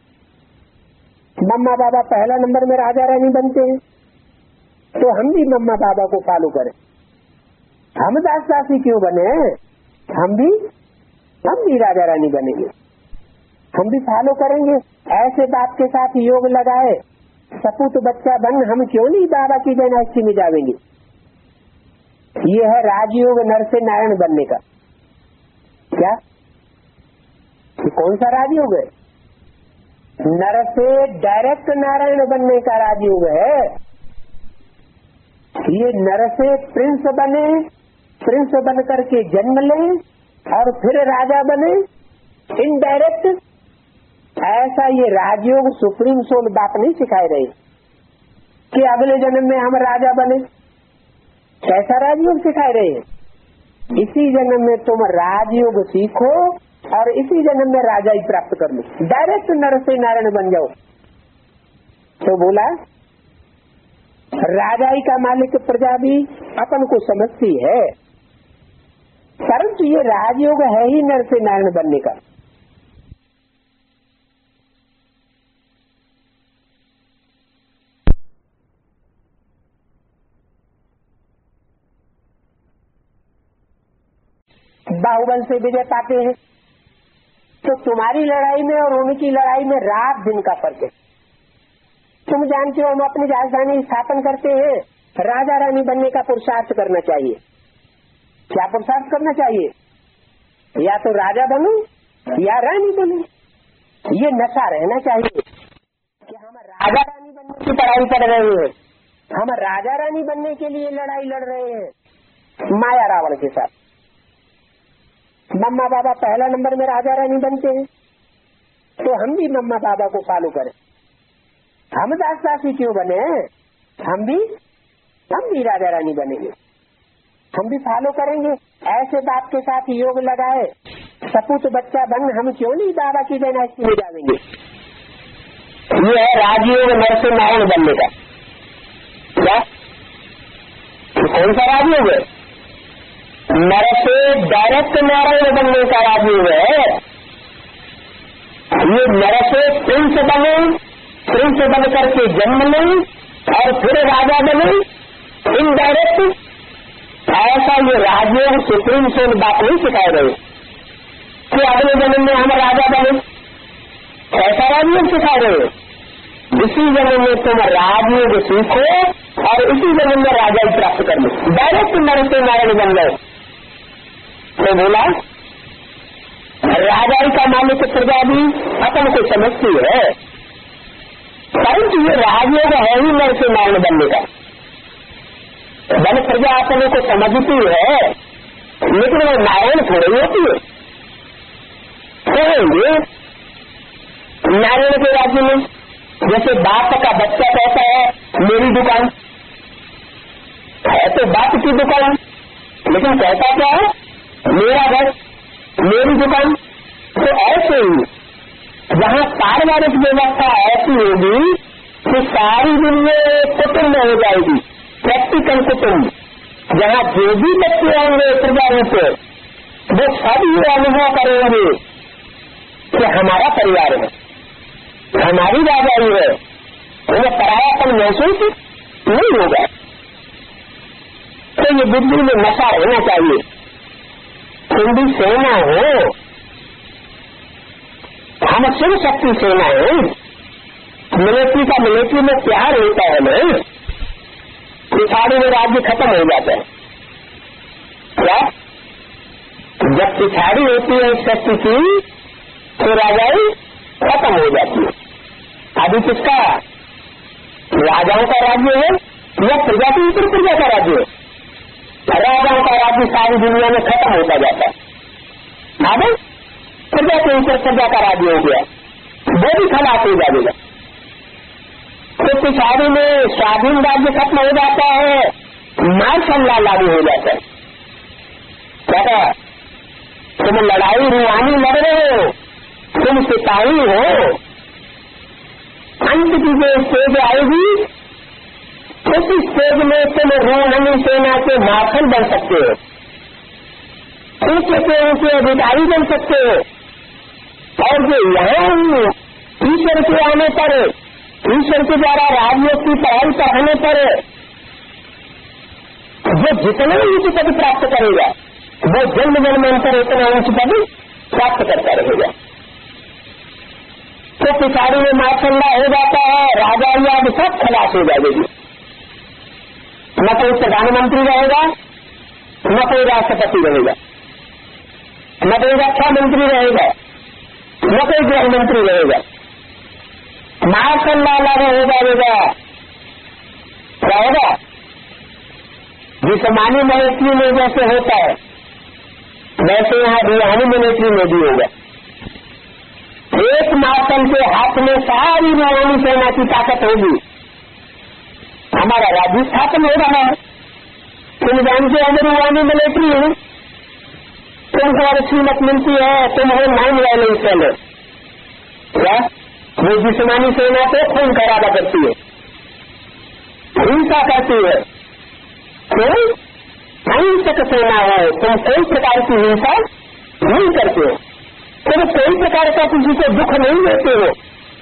मम्मा बाबा पहला नंबर में राजा रानी बनते हैं, तो हम भी मम्मा बाबा को फॉलो करें। हम दास दासी क्यों बने? हम भी हम भी राजा रानी बनेंगे, हम भी फॉलो करेंगे। ऐसे बाप के साथ योग लगाए, सपूत बच्चा बन हम क्यों नहीं बाबा की डायनेस्टी में जाएंगे। ये है राजयोग नर से नारायण बनने का। क्या ये कौन सा राजयोग है? नर से डायरेक्ट नारायण बनने का राजयोग है। ये नर से प्रिंस बने, प्रिंस बन करके जन्म ले और फिर राजा बने इनडायरेक्ट। ऐसा ये राजयोग सुप्रीम सोल बाप नहीं सिखाए रहे कि अगले जन्म में हम राजा बने। कैसा राजयोग सिखाए रहे हैं? इसी जन्म में तुम राजयोग सीखो और इसी जन्म में राजा ही प्राप्त कर लो, डायरेक्ट नर से नारायण बन जाओ। तो बोला राजाई का मालिक प्रजा भी अपन को समझती है, परंतु ये राजयोग है ही नर से नारायण बनने का। बाहुबल से विजय पाते हैं, तो तुम्हारी लड़ाई में और उनकी लड़ाई में रात दिन का फर्क है। तुम जानते हो हम अपनी राजधानी स्थापन करते हैं, राजा रानी बनने का पुरुषार्थ करना चाहिए। क्या पुरुषार्थ करना चाहिए? या तो राजा बनूं या रानी बनूं। ये नशा रहना चाहिए कि हम राजा रानी बनने की पढ़ाई कर रहे हैं, हम राजा रानी बनने के लिए लड़ाई लड़ रहे हैं माया रावण के साथ। मम्मा बाबा पहला नंबर में राजा रानी बनते हैं, तो हम भी मम्मा बाबा को फॉलो करें। हम दास दासी क्यों बने? हम भी हम भी राजा रानी बनेंगे, हम भी फॉलो करेंगे। ऐसे बाप के साथ योग लगाए, सपूत बच्चा बन हम क्यों नहीं बाबा की डायनेस्टी में जाएंगे। ये है राजयोग नर से नारायण बनने का। क्या कौन सा राजयोग है? नर से डायरेक्ट नारायण बनने का राजयोग है। ये नर से प्रिंस बने, प्रिंस बन करके जन्म ले और फिर राजा बने इनडायरेक्ट। ऐसा ये राजयोग सुप्रीम सोल बाप नहीं सिखाए रहे कि अगले जन्म में हम राजा बने। ऐसा राजयोग सिखा रहे, इसी जन्म में तुम राजयोग सीखो और इसी जन्म में राजा ही प्राप्त कर लो, डायरेक्ट नर से नारायण बन जाओ। तो बोला राजाई का मालिक प्रजा भी अपन को समझती है, परंतु ये राजयोग है ही नर से नारायण बनने का। बन प्रजा अपने को समझती है, लेकिन वो नारायण थोड़ी होती है। कहेंगे नारायण के राज्य में जैसे बाप का बच्चा कहता है मेरी दुकान है, तो बाप की दुकान, लेकिन कहता क्या है मेरा घर, मेरी दुकान। तो ऐसे ही जहाँ पारिवारिक व्यवस्था ऐसी होगी कि सारी दुनिया कुटुंब हो जाएगी, प्रैक्टिकल कुटुंब, जहाँ जो भी बच्चे होंगे प्रजा से वो सब ये अनुभव करेंगे कि हमारा परिवार है, हमारी राजाई है, उन्हें परायापन महसूस नहीं होगा। तो ये बुद्धि में नशा होना चाहिए। हिंदी सेना हो, हम शिव शक्ति सेना है, मिलिट्री का मिलिट्री में प्यार होता है ना, पिछाड़ी में राज्य खत्म हो जाता है। क्या जब पिछाड़ी होती है शक्ति की तो राजाई खत्म हो जाती है। अभी किसका राजाओं का राज्य है या प्रजा के ऊपर प्रजा का राज्य है? राजाओं का राज्य सारी दुनिया में खत्म होता जाता है। अब प्रजा के ऊपर प्रजा का राज्य हो गया, वो भी खलास हो जाएगा। तो पिछाड़ी में स्वाधीन राज्य खत्म हो जाता है, मार्शल लॉ लागू हो जाता है। क्या तुम लड़ाई रुआनी लड़ रहे हो, तुम सिपाही हो, अंत की जो स्टेज आएगी उस स्टेज में तुम रूहानी सेना के मार्शल बन सकते हो, ऊंचे से ऊंचे अधिकारी बन सकते हो। और जो यहाँ ईश्वर के आने पर, ईश्वर के द्वारा राजयोग की पढ़ाई पढ़ाने पर जो जितना ऊंच पद प्राप्त करेगा वो जन्म जन्मांतर इतना ऊंच पद प्राप्त करता रहेगा। तो पिछाड़ी में मार्शल लॉ हो जाता है, राजा याद सब खलास हो जाएगी। न कोई प्रधानमंत्री रहेगा, न कोई राष्ट्रपति रहेगा, न कोई रक्षा मंत्री रहेगा, न कोई गृह मंत्री रहेगा। मार्शल लॉ लागू हो जाएगा। क्या होगा? जिस्मानी मिलिट्री में जैसे होता है वैसे यहाँ रूहानी मिलिट्री में भी होगा। एक मार्शल के हाथ में सारी रूहानी सेना की ताकत होगी। हमारा राज्य स्थापन हो रहा है, तुम जानते हो रूहानी मिलिट्री है, तुमको कीमत मिलती है, तुम हो नाइन वायलेंस सेना। क्या वो जिस्मानी सेना को खून खराबा करती है, हिंसा करती है। तो अहिंसक सेना है, तुम कोई प्रकार की हिंसा नहीं करते हो, तुम कोई प्रकार का किसी को दुख नहीं देते हो,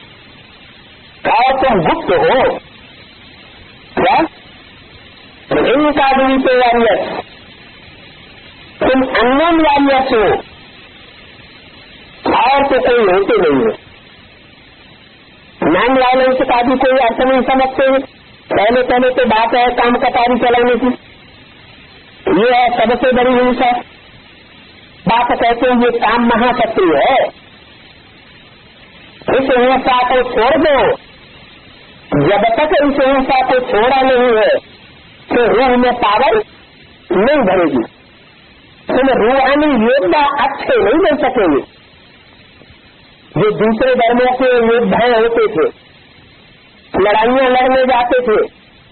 और तुम गुप्त हो। क्या इनका भी तो वारियस, तुम अननोन वारियस हो, और तो कोई होते नहीं है। नॉन वायलेंस का भी कोई अर्थ नहीं समझते। पहले पहले तो बात है काम कटारी चलाने की, ये है सबसे बड़ी हिंसा। बात कहते हैं ये काम महाशक्ति है, इस हिंसा को छोड़ दो। जब तक इस हिंसा को छोड़ा नहीं है तो रूह में पावर नहीं भरेगी, तुम रूहानी योद्धा अच्छे नहीं बन सकेंगे। जो दूसरे धर्मों के योद्धा होते थे, लड़ाइयां लड़ने जाते थे,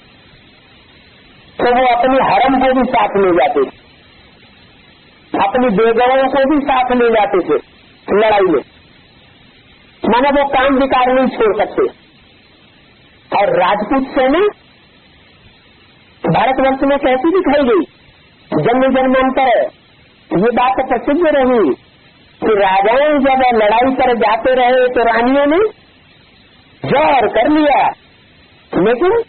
तो वो अपनी हरम को भी साथ ले जाते थे, अपनी बेगमों को भी साथ ले जाते थे लड़ाई में, माना वो काम विकार नहीं छोड़ सकते। और राजपूत सेना भारतवर्ष में कैसी दिखाई गई, जन्म जन्मांतर ये बात प्रसिद्ध रही कि राजाएं जब लड़ाई पर जाते रहे तो रानियों ने जौहर कर लिया, लेकिन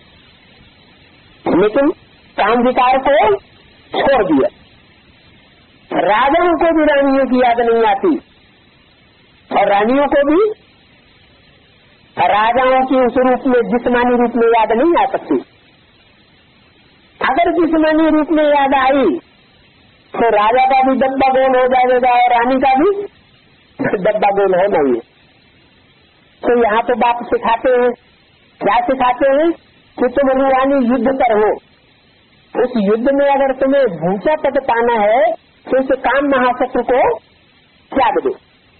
लेकिन काम विकार को छोड़ दिया। राजाओं को भी रानियों की याद नहीं आती, और रानियों को भी राजाओं की उस रूप में जिस्मानी रूप में याद नहीं आ सकती। अगर जिस्मानी रूप में याद आई तो राजा का भी डब्बा गोल हो जाएगा और रानी का भी डब्बा गोल होना ही। तो यहाँ तो बाप सिखाते हैं, क्या सिखाते हैं कि तुम रूहानी युद्ध पर हो, उस युद्ध में अगर तुम्हें ऊंचा पद पाना है तो उस काम महाशत्रु को त्याग दो,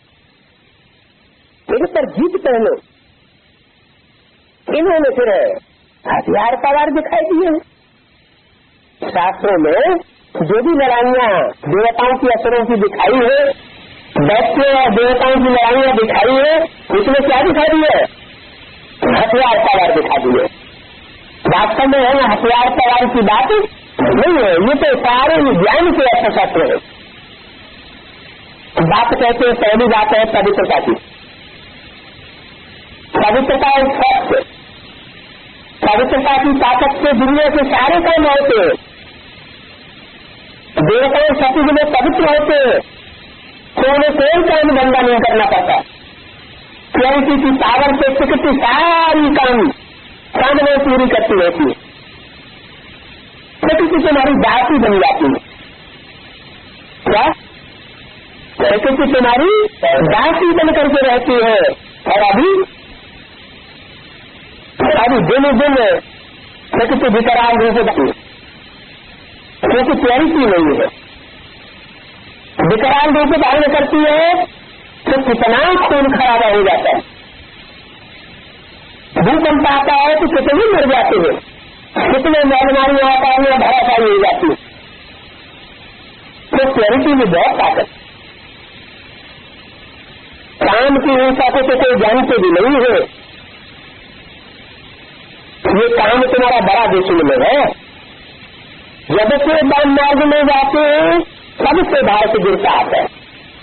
एक पर जीत पहले। इन्होंने फिर हथियार पवार दिखाई दिए। शास्त्रों में जो भी लड़ाइयाँ देवताओं की असुरों की दिखाई है, दैत्य और देवताओं की लड़ाइयाँ दिखाई है, उसमें क्या दिखा दी है? हथियार सवार दिखा दी है। वास्तव में है ना हथियार सवार की बात नहीं है, ये तो सारे ज्ञान के अर्थशास्त्र है। बात कहते हैं, पहली बात है पवित्रता की। पवित्रता एक सत्य, पवित्रता की ताकत से दुनिया के सारे काम होते हैं। देवताएं सती में पवित्र होते हैं तो उन्हें कोई काम धंधा नहीं करना पड़ता, क्योंकि की पावर से प्रकृति सारी काम सामने पूरी करती रहती है। प्रकृति तुम्हारी दासी बन जाती है। क्या प्रकृति तुम्हारी दासी बन करके रहती है। और अभी अभी दिन दिन प्रकृति विकराल रूप से, क्योंकि क्लैरिटी नहीं है, विकराल रूप धारण करती है तो कितना खून खराबा हो जाता है। भूकंप आता है तो कितने मर जाते हैं, कितने बीमारियां आता है भराशाई हो जाती है। तो क्लैरिटी में बहुत ताकत। काम की हिंसा को तो कोई जानते भी नहीं है। ये काम तुम्हारा बड़ा दुश्मन है। जब से बाम मार्ग में जाते हैं सबसे भारत गिरता आता है।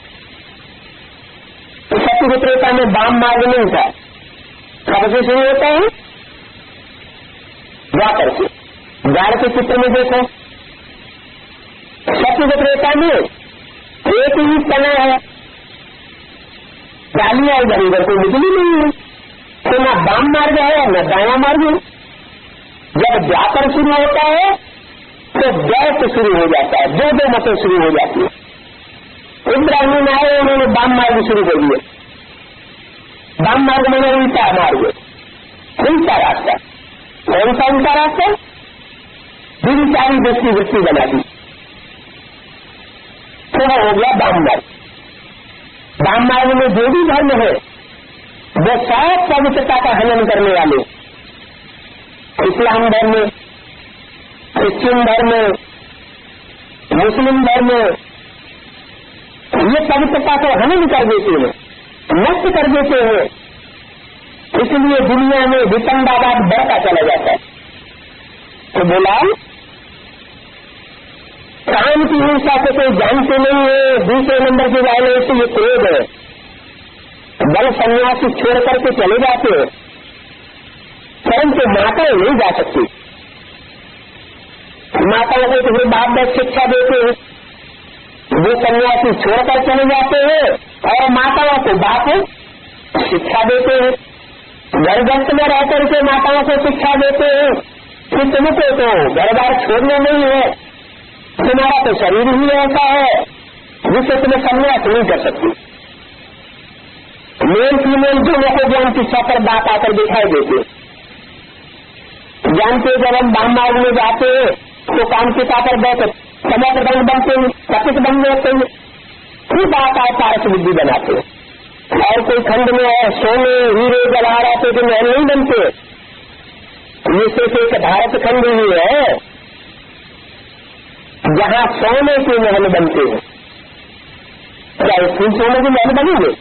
सत्य विक्रेता में बाम मार्ग नहीं था, कब से शुरू होता है? जाकर से गाड़ के चित्र में देखो, सत्य विक्रेता में एक ही तना है, डालियां इधर उधर कोई निकली नहीं है, तो न बाम मार्ग है न दाया मार्ग है। जब जाकर शुरू होता है तो गैस शुरू हो जाता है, दो दो मतें शुरू हो जाती है। इब्राहिम आए, उन्होंने बाम मार्ग शुरू कर दिया। बाम मार्ग में उल्टा मार्ग, उल्टा रास्ता। कौन सा उल्टा रास्ता? दिन सारी दृष्टि वृत्ति बना दी, तो हो गया बाम मार्ग। बाम मार्ग में जो भी धर्म है वो सब पवित्रता का हनन करने वाले, इस्लाम धर्म, क्रिश्चियन धर्म, मुस्लिम धर्म, ये पवित्रता को हनन कर देते हैं, नष्ट कर देते हैं। इसलिए दुनिया में वितंडावाद बढ़ता चला जाता है। तो बोला काम की हिंसा से कोई जानते नहीं है। दूसरे नंबर की वायलेंस से ये क्रोध है। बल सन्यासी छोड़ करके चले जाते हैं, परंतु माताएं नहीं जा सकती। माताओं को तो बाप दस शिक्षा देते हैं, वो सन्यासी छोड़कर चले जाते हैं और माताओं को बाप शिक्षा देते हैं। घर गृहस्थ में रह करके माताओं को शिक्षा देते हैं कि तुमको तो घर बार छोड़ना नहीं है, तुम्हारा तो शरीर ही ऐसा है जिससे तुम्हें सन्यास नहीं कर सकती। मेल फीमेल दोनों को ज्ञान शिक्षा पर बात आकर दिखाई देते। जानते जब हम बाम मार्ग में जाते हैं तो काम की ताकत बैठे समय प्रदंड बनते हैं, सचित बन जाते हैं, फिर बात आए पारस बुद्धि बनाते हैं। और कोई खंड में है सोने हीरे जवाहरात के महल नहीं बनते। ये सिर्फ एक भारत खंड ही है जहाँ सोने के महल बनते हैं। क्या इसमें सोने के महल बनेंगे?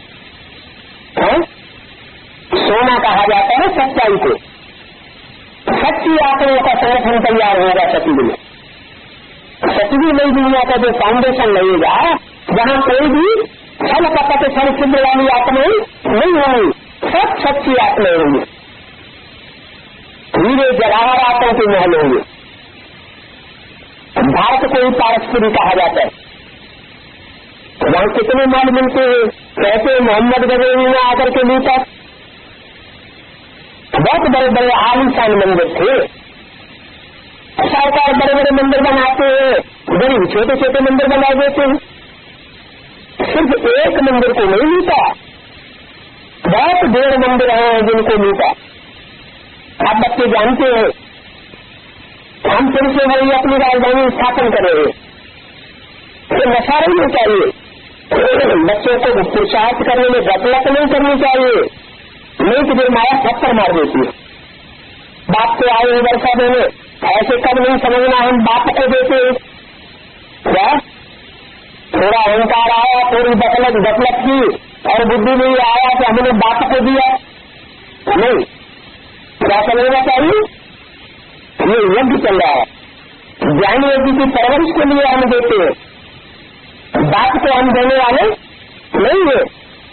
सोना कहा जाता है सच्चाई को। सच्ची आंकड़ों का संगठन तैयार होगा सती में। सतवी नई दुनिया का जो फाउंडेशन लगेगा, जहाँ कोई भी छल कपट छल छिद्र वाली आत्माएं नहीं होंगी, सब सच्ची आत्माएं होंगी। हीरे जवाहरातों के महल होंगे। भारत को ही पारस्परिक कहा जाता है। वहां कितने महल मिलते हैं? कहते मोहम्मद गजनी में आकर के लूटा। बहुत बड़े बड़े आलीशान मंदिर थे। सरकार बड़े बड़े मंदिर बनाते हैं, गरीब छोटे छोटे मंदिर बना देते हैं। सिर्फ एक मंदिर को नहीं लूटा, बहुत ढेर मंदिर हैं जिनको लूटा। आप बच्चे जानते हैं, हम फिर से वही अपनी राजधानी स्थापन कर रहे हैं। तो नशा नहीं चाहिए, बच्चों को पुरुषार्थ करने में गफलत नहीं करनी चाहिए, नहीं तो फिर माया पत्थर मार देती है। बाप को आए वर्षा देने ऐसे कब नहीं समझना हम बाप को देते हैं। थोड़ा अहंकार आया, थोड़ी गफलत गफलत की और बुद्धि में आया कि हमने बाप को दिया नहीं। क्या समझना चाहिए? ये यज्ञ चल रहा है, ज्ञान यज्ञ की परवरिश के लिए हम देते हैं, बाप को हम देने वाले नहीं है।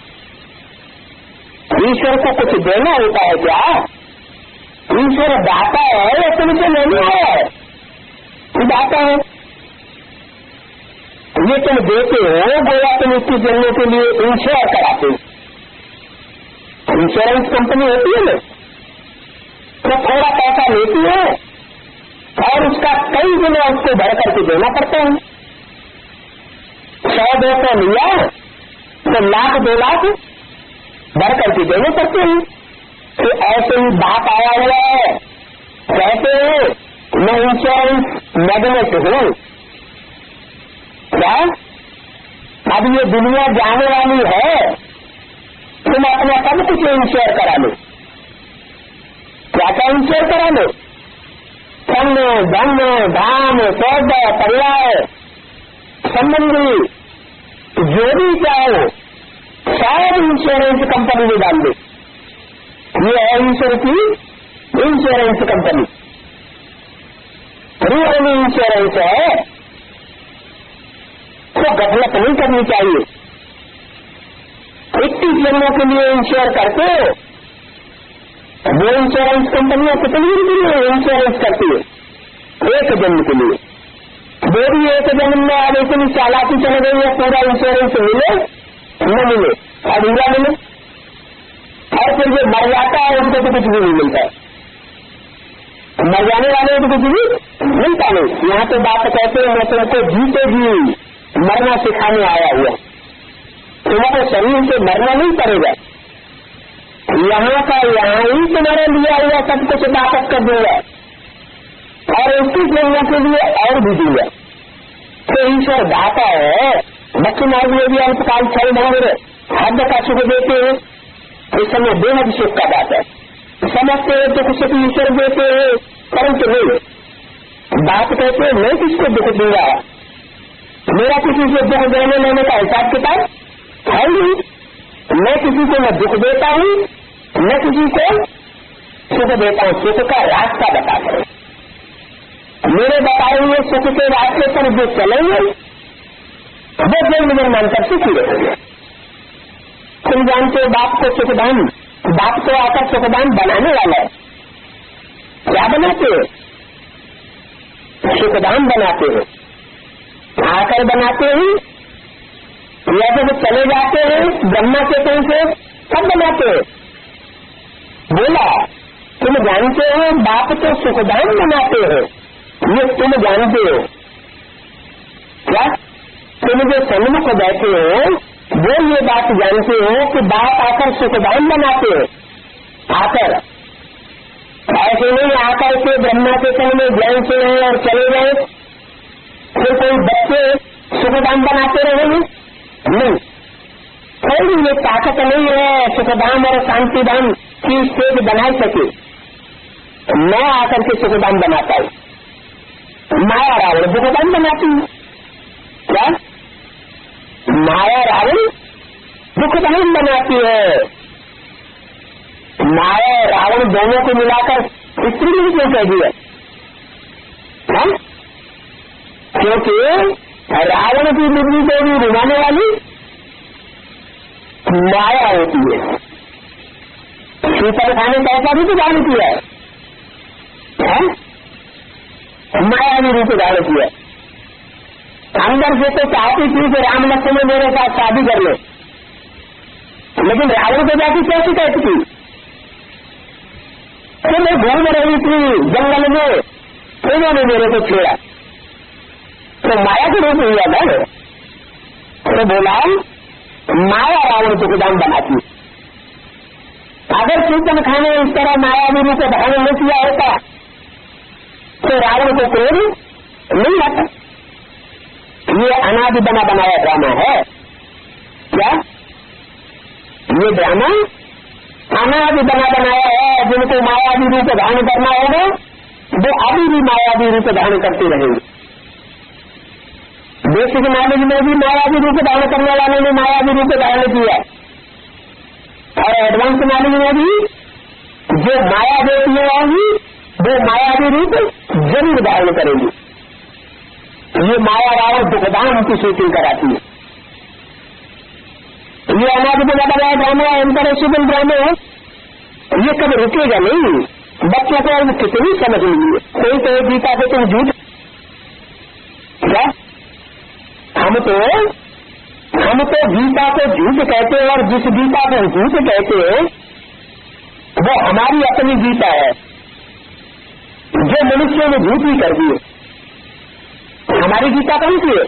ईश्वर को कुछ देना होता है क्या? ईश्वर दाता है या तुमसे लेने आया है? दाता है। ये तुम देते हो गोया तुम इसकी जलने के लिए इंश्योर कराते हो। इंश्योरेंस कंपनी होती है ना, तो थोड़ा पैसा लेती है और उसका कई गुना उसको भर करके देना पड़ता है। सौ दो सौ लिया तो लाख दो लाख भर करके देने पड़ते हैं। तो ऐसे ही बात आया हुआ है, कहते हैं मैं इंश्योरेंस मैग्नेट हूँ। क्या अब ये दुनिया जाने वाली है, तुम अपना सब कुछ इंश्योर करा लो। क्या क्या इंश्योर करा लो? धन धन धाम सौदा पर्याय संबंधी जो भी चाहो सब इंश्योरेंस कंपनी में डाल दो। ये है ईश्वर की इंश्योरेंस कंपनी, रियल इंश्योरेंस है। तो गफलत नहीं करनी चाहिए। इक्कीस जन्मों के लिए इंश्योर करते हो, वो इंश्योरेंस कंपनियां कितनी के लिए इंश्योरेंस करती है? एक जन्म के लिए। वो भी एक जन्म में अब इतनी चालाकी चल गई है, पूरा इंश्योरेंस मिले न मिले, अधूरा मिले, और फिर जो मर जाता है उसको तो कुछ भी नहीं मिलता है। मर जाने वाले को कुछ भी मिलता नहीं। यहाँ तो बात कहते हैं मैं तुमको जीते जी मरना सिखाने आया हुआ, तुम्हारे शरीर से मरना नहीं पड़ेगा, यहाँ का यहाँ ही तुम्हारे लिया हुआ सब कुछ वापस कर दूंगा और उसकी जन्म के लिए और भी दूंगा। तो ईश्वर दाता है। बच्चे मार्ग में भी अल्पकाल छल भाव हद का सुख देते हैं, इस समय बेहद सुख का बात है। समझते हैं दुख सुख ईश्वर देते हैं, परंतु नहीं। बात कहते हैं मैं किसको दुख दूंगा, मेरा किसी से दुख देने लेने का हिसाब किताब है नहीं। मैं किसी को न दुख देता हूँ न किसी को सुख देता हूँ। सुख का रास्ता बता करो, मेरे बताए हुए सुख के रास्ते पर जो चलेंगे वो जन्म जन्मांतर सुखी रहेंगे। तुम जानते हो बाप को सुखदान, बाप को आकर सुखदान बनाने वाला है। क्या बनाते हो? सुखदान बनाते हो, आकर बनाते हैं या जब चले जाते हैं ब्रह्मा के कहीं से सब बनाते हैं। बोला तुम जानते हो बाप तो सुखदान बनाते हो, ये तुम जानते हो क्या? तुम जो सन्मुख बैठे हो वो ये बात जानते हो कि बाप आकर सुखदान बनाते हो। आकर ऐसे नहीं आकर के ब्रह्मा के संग में ज्ञान से और चले गए, फिर कोई बच्चे सुखदान बनाते रहेंगे नहीं। कोई ये ताकत नहीं है सुखदान और शांतिदान की स्टेज बना सके। मैं आकर के सुखदान बनाता हूँ, माया रावण सुखदान बनाती हूँ। क्या माया रावण दुखदान बनाती है? माया और रावण दोनों को मिलाकर स्त्रीलिंग क्यों कह दिया? क्योंकि रावण की बुद्धि को भी रुलाने वाली माया होती है। शीतल खाने का ऐसा भी तो धारण किया है, माया भी रूप धारण किया। अंदर से तो चाहती थी कि राम लक्ष्मण मेरे साथ शादी कर लो, लेकिन रावण को जाती क्या शिकायत थी? तो मैं घूम रही थी जंगल में, उन्होंने मेरे को छेड़ा, तो माया के रूप हुआ ना। तो बोला माया रावण को गोदाम बनाती। अगर कीर्तन खाने इस तरह माया भी रूप धारण नहीं किया होता तो रावण को क्रोध नहीं आता। ये अनादि बना बनाया ड्रामा है। क्या ये ड्रामा अनादि बना बनाया है? जिनको मायावी रूप धारण करना होगा वो अभी भी मायावी रूप धारण करते रहेंगे। बेसिक नॉलेज में भी मायावी रूप धारण करने वाले ने मायावी रूप धारण किया, और एडवांस नॉलेज में भी जो माया देखने वाली वो मायावी रूप जरूर धारण करेगी। ये माया रावण दुखदान की शूटिंग कराती है। ये अनादि बड़ा ड्रामा है, इंटरनेशनल ड्रामा है, ये कभी रुकेगा नहीं। बच्चों को अब कितनी समझ लीजिए। कोई तो गीता को तुम झूठ, क्या हम तो हम तो गीता को झूठ कहते हैं, और जिस गीता को झूठ कहते हैं वो हमारी अपनी गीता है, जो मनुष्यों ने झूठ ही कर दी है। हमारी गीता कौन सी है?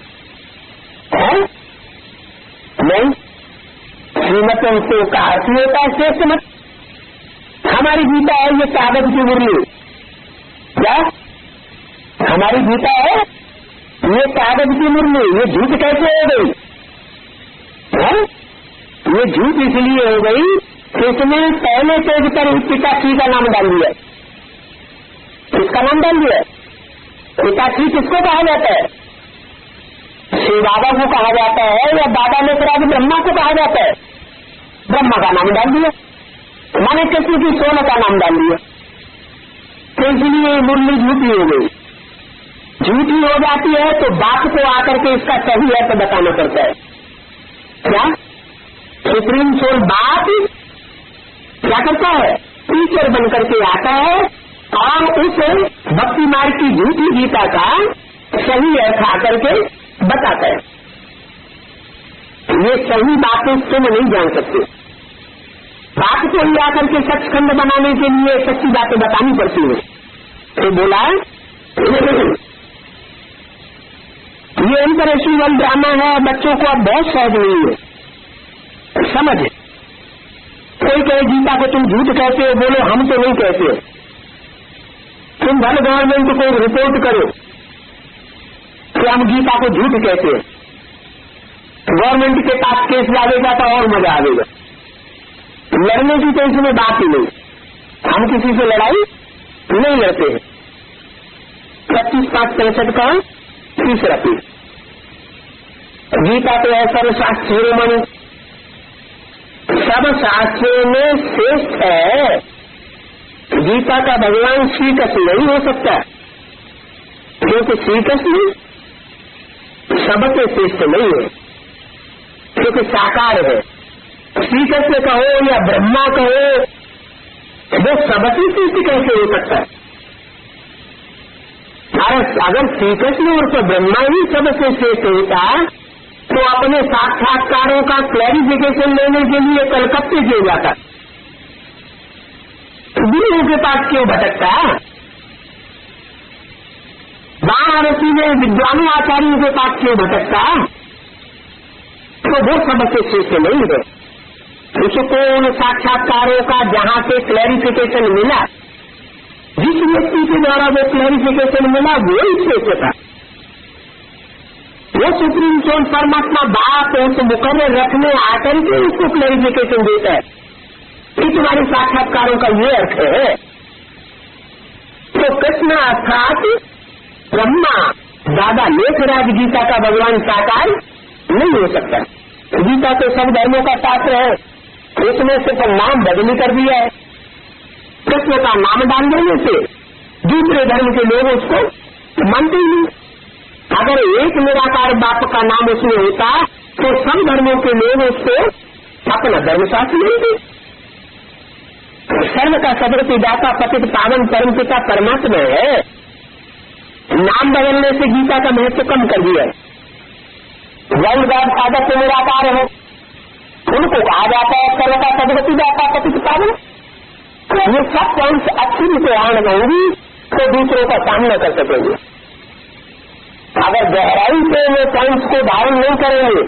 नहीं, श्रीमत से का अर्थ होता है श्रेष्ठ मत। हमारी गीता है ये कागज की मुरली। क्या हमारी गीता है ये कागज की मुरली? ये झूठ कैसे हो गई? है? ये झूठ इसलिए हो गई कि इसने पहले पेज पर पिताश्री का नाम डाल दिया। किसका नाम डाल दिया? पिताश्री किसको कहा जाता है? श्री बाबा को कहा जाता है या बाबा ने फिर आगे ब्रह्मा को कहा जाता है? ब्रह्मा का नाम डाल दिया, माने किसी की सोने का नाम डाल दिया। तो इसलिए मुरली झूठी हो गई। झूठी हो जाती है तो बाप को आकर के इसका सही अर्थ बताना पड़ता है। क्या सुप्रीम सोल बाप क्या करता है? टीचर बनकर के आता है और उस भक्ति मार्ग की झूठी गीता का सही अर्थ आकर के बताता है। ये सही बातें तुम नहीं जान सकते। बात को ही आकर के सचखंड बनाने के लिए सच्ची बातें बतानी पड़ती है। तो बोला ये इंटरनेशनल ड्रामा है, बच्चों को अब बहुत सहज नहीं है समझ। कोई कहे गीता को तुम झूठ कहते हो, बोलो हम तो नहीं कहते। तुम भले गवर्नमेंट को रिपोर्ट करो कि हम गीता को झूठ कहते हैं, गवर्नमेंट के पास केस डालेगा तो और मजा आएगा। लड़ने की तो इसमें बात ही नहीं, हम किसी से लड़ाई नहीं लड़ते हैं। पच्चीस पांच पैंसठ का तीसरा पीठ गीता तो है सर्वशास्त्र शिरोमणि, सब शास्त्रों में श्रेष्ठ है। गीता का भगवान श्री कृष्ण नहीं हो सकता, क्योंकि श्री कृष्ण सबसे श्रेष्ठ नहीं है, क्योंकि साकार है। श्री कृष्ण कहो या ब्रह्मा कहो, वो सबसे श्रेष्ठ कैसे हो सकता है? अगर श्री कृष्ण और तो ब्रह्मा ही सबसे श्रेष्ठ होता तो अपने साक्षात्कारों का क्लैरिफिकेशन लेने के लिए कलकत्ते क्यों जाता? गुरुओं के पास क्यों भटकता? वाराणसी में विद्वानों आचार्यों के पास क्यों भटकता? तो वो सबसे श्रेष्ठ नहीं है। उसको उन साक्षात्कारों का जहां से क्लैरिफिकेशन मिला, जिस व्यक्ति के द्वारा वो क्लैरिफिकेशन मिला वो ही श्रेष्ठ था। वो सुप्रीम सोल परमात्मा बाप उस मुकर्रर रखने आकर के उसको क्लैरिफिकेशन देता है कि तुम्हारे साक्षात्कारों का ये अर्थ है। तो कृष्ण अर्थात ब्रह्मा दादा लेखराज गीता का भगवान साकार नहीं हो सकता। गीता तो सब धर्मों का शास्त्र है, उसमें सिर्फ नाम बदली कर दिया है। कृष्ण का नाम डाल देने से दूसरे धर्म के लोग उसको मानते ही नहीं। अगर एक निराकार बाप का नाम उसमें होता तो सब धर्मों के लोग उसको अपना धर्मशास्त्र लेते। सर्व का सदृति दाता पतित पावन परम पिता परमात्मा है। नाम बदलने से गीता का महत्व कम कर दिया है। वर्ल्ड गॉड फादर तो निराकार है, उनको कहा जाता है सर्व का सदृति दाता पतित पावन। ये सब पॉइंट्स अच्छी से आन होंगी तो दूसरों का सामना कर सकेंगे। अगर गहराई से वो पॉइंट्स को धारण नहीं करेंगे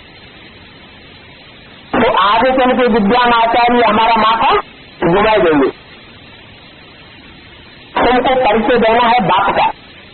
तो आगे चल के विद्वान आचार्य हमारा माथा घुमा देंगे। तुमको परिचय देना है बाप का,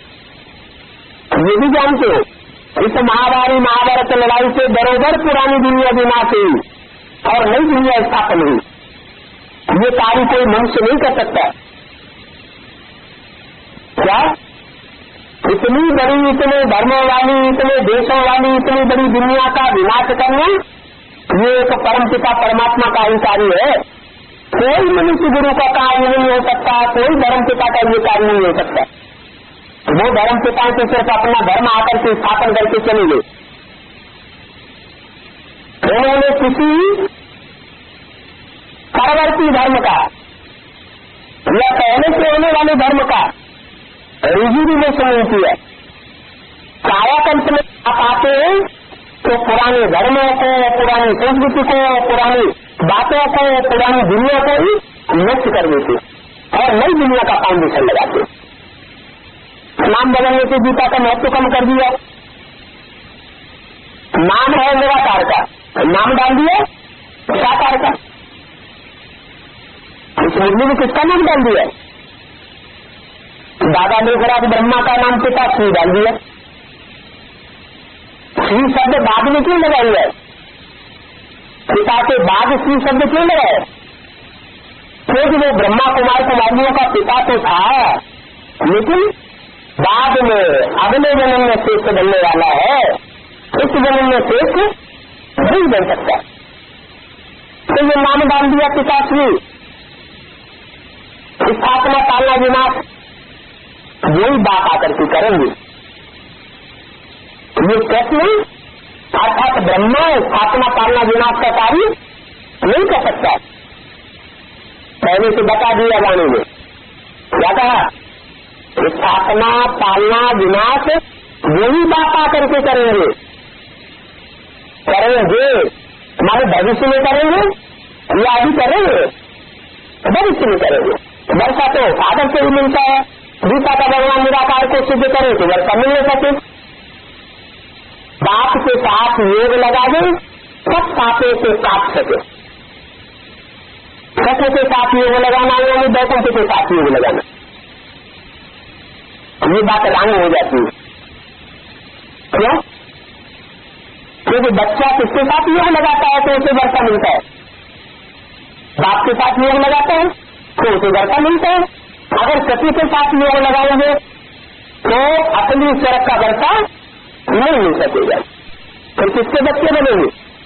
ये भी जानते हो। इस महाभारी महाभारत लड़ाई से बरोबर पुरानी दुनिया विनाश हुई और नई दुनिया स्थापन हुई। ये कार्य कोई मनुष्य नहीं कर सकता। क्या इतनी बड़ी, इतने धर्मों वाली, इतने देशों वाली, इतनी बड़ी दुनिया का विनाश करना ये एक परम पिता परमात्मा का ही कार्य है। कोई मनुष्य गुरु का कार्य नहीं हो सकता, कोई धर्म पिता का ये कार्य नहीं हो सकता। वो धर्म पिता से सिर्फ अपना धर्म आकर के स्थापन करके चले गए। उन्होंने किसी परवर्ती धर्म का या पहले से होने वाले धर्म का रिजर्वेशन नहीं किया। कायाकल्प में आप आते हैं तो पुराने धर्मों को, पुरानी संस्कृति को, पुरानी बातों को, पुरानी दुनिया को ही नष्ट कर देते और नई दुनिया का फाउंडेशन लगाते। नाम बदलने से गीता का महत्व कम कर दिया। नाम है निराकार का, नाम डाल दिया साकार का। इस मुरली में किसका नाम डाल दिया? दादा मेघराज ब्रह्मा का नाम पिता श्री डाल दिया। श्री शब्द बाद में क्यों लगाई है? पिता के बाद श्री शब्द क्यों लगाए? क्योंकि वो ब्रह्मा कुमार कुमारियों का पिता तो था, लेकिन बाद में अगले जन्म में श्रेष्ठ बनने वाला है। इस जन्म में श्रेष्ठ नहीं बन सकता, तो ये नाम डाल दिया पिताश्री। स्थापना पालना विनाश यही बात आकर के करेंगे। ये प्रश्न अर्थात ब्रह्मा स्थापना पालना विनाश का कार्य नहीं कर सकता। पहले से बता दिया वाणी में क्या कहा? स्थापना पालना विनाश यही बात आकर के करेंगे करेंगे हमारे भविष्य में करेंगे या अभी करेंगे? भविष्य में करेंगे। वर्षा तो सागर से ही मिलता है। गीता का भगवान निराकार को सिद्ध करे तो वर्षा मिल नहीं सके। बाप के साथ योग लगा दे सब सापों से काट सके। सत्य के साथ योग लगाना यानी वैकुंठ के साथ योग लगाना, ये बात रंग हो जाती है। क्यों? क्योंकि बच्चा किसके साथ योग लगाता है तो उसे वर्षा मिलता है। बाप के साथ योग लगाता है तो उसे वर्षा मिलता है। अगर सती के साथ योग लगाएंगे तो अपनी सड़क का वर्षा नहीं मिल सकेगा। फिर किसके बच्चे बनेंगे?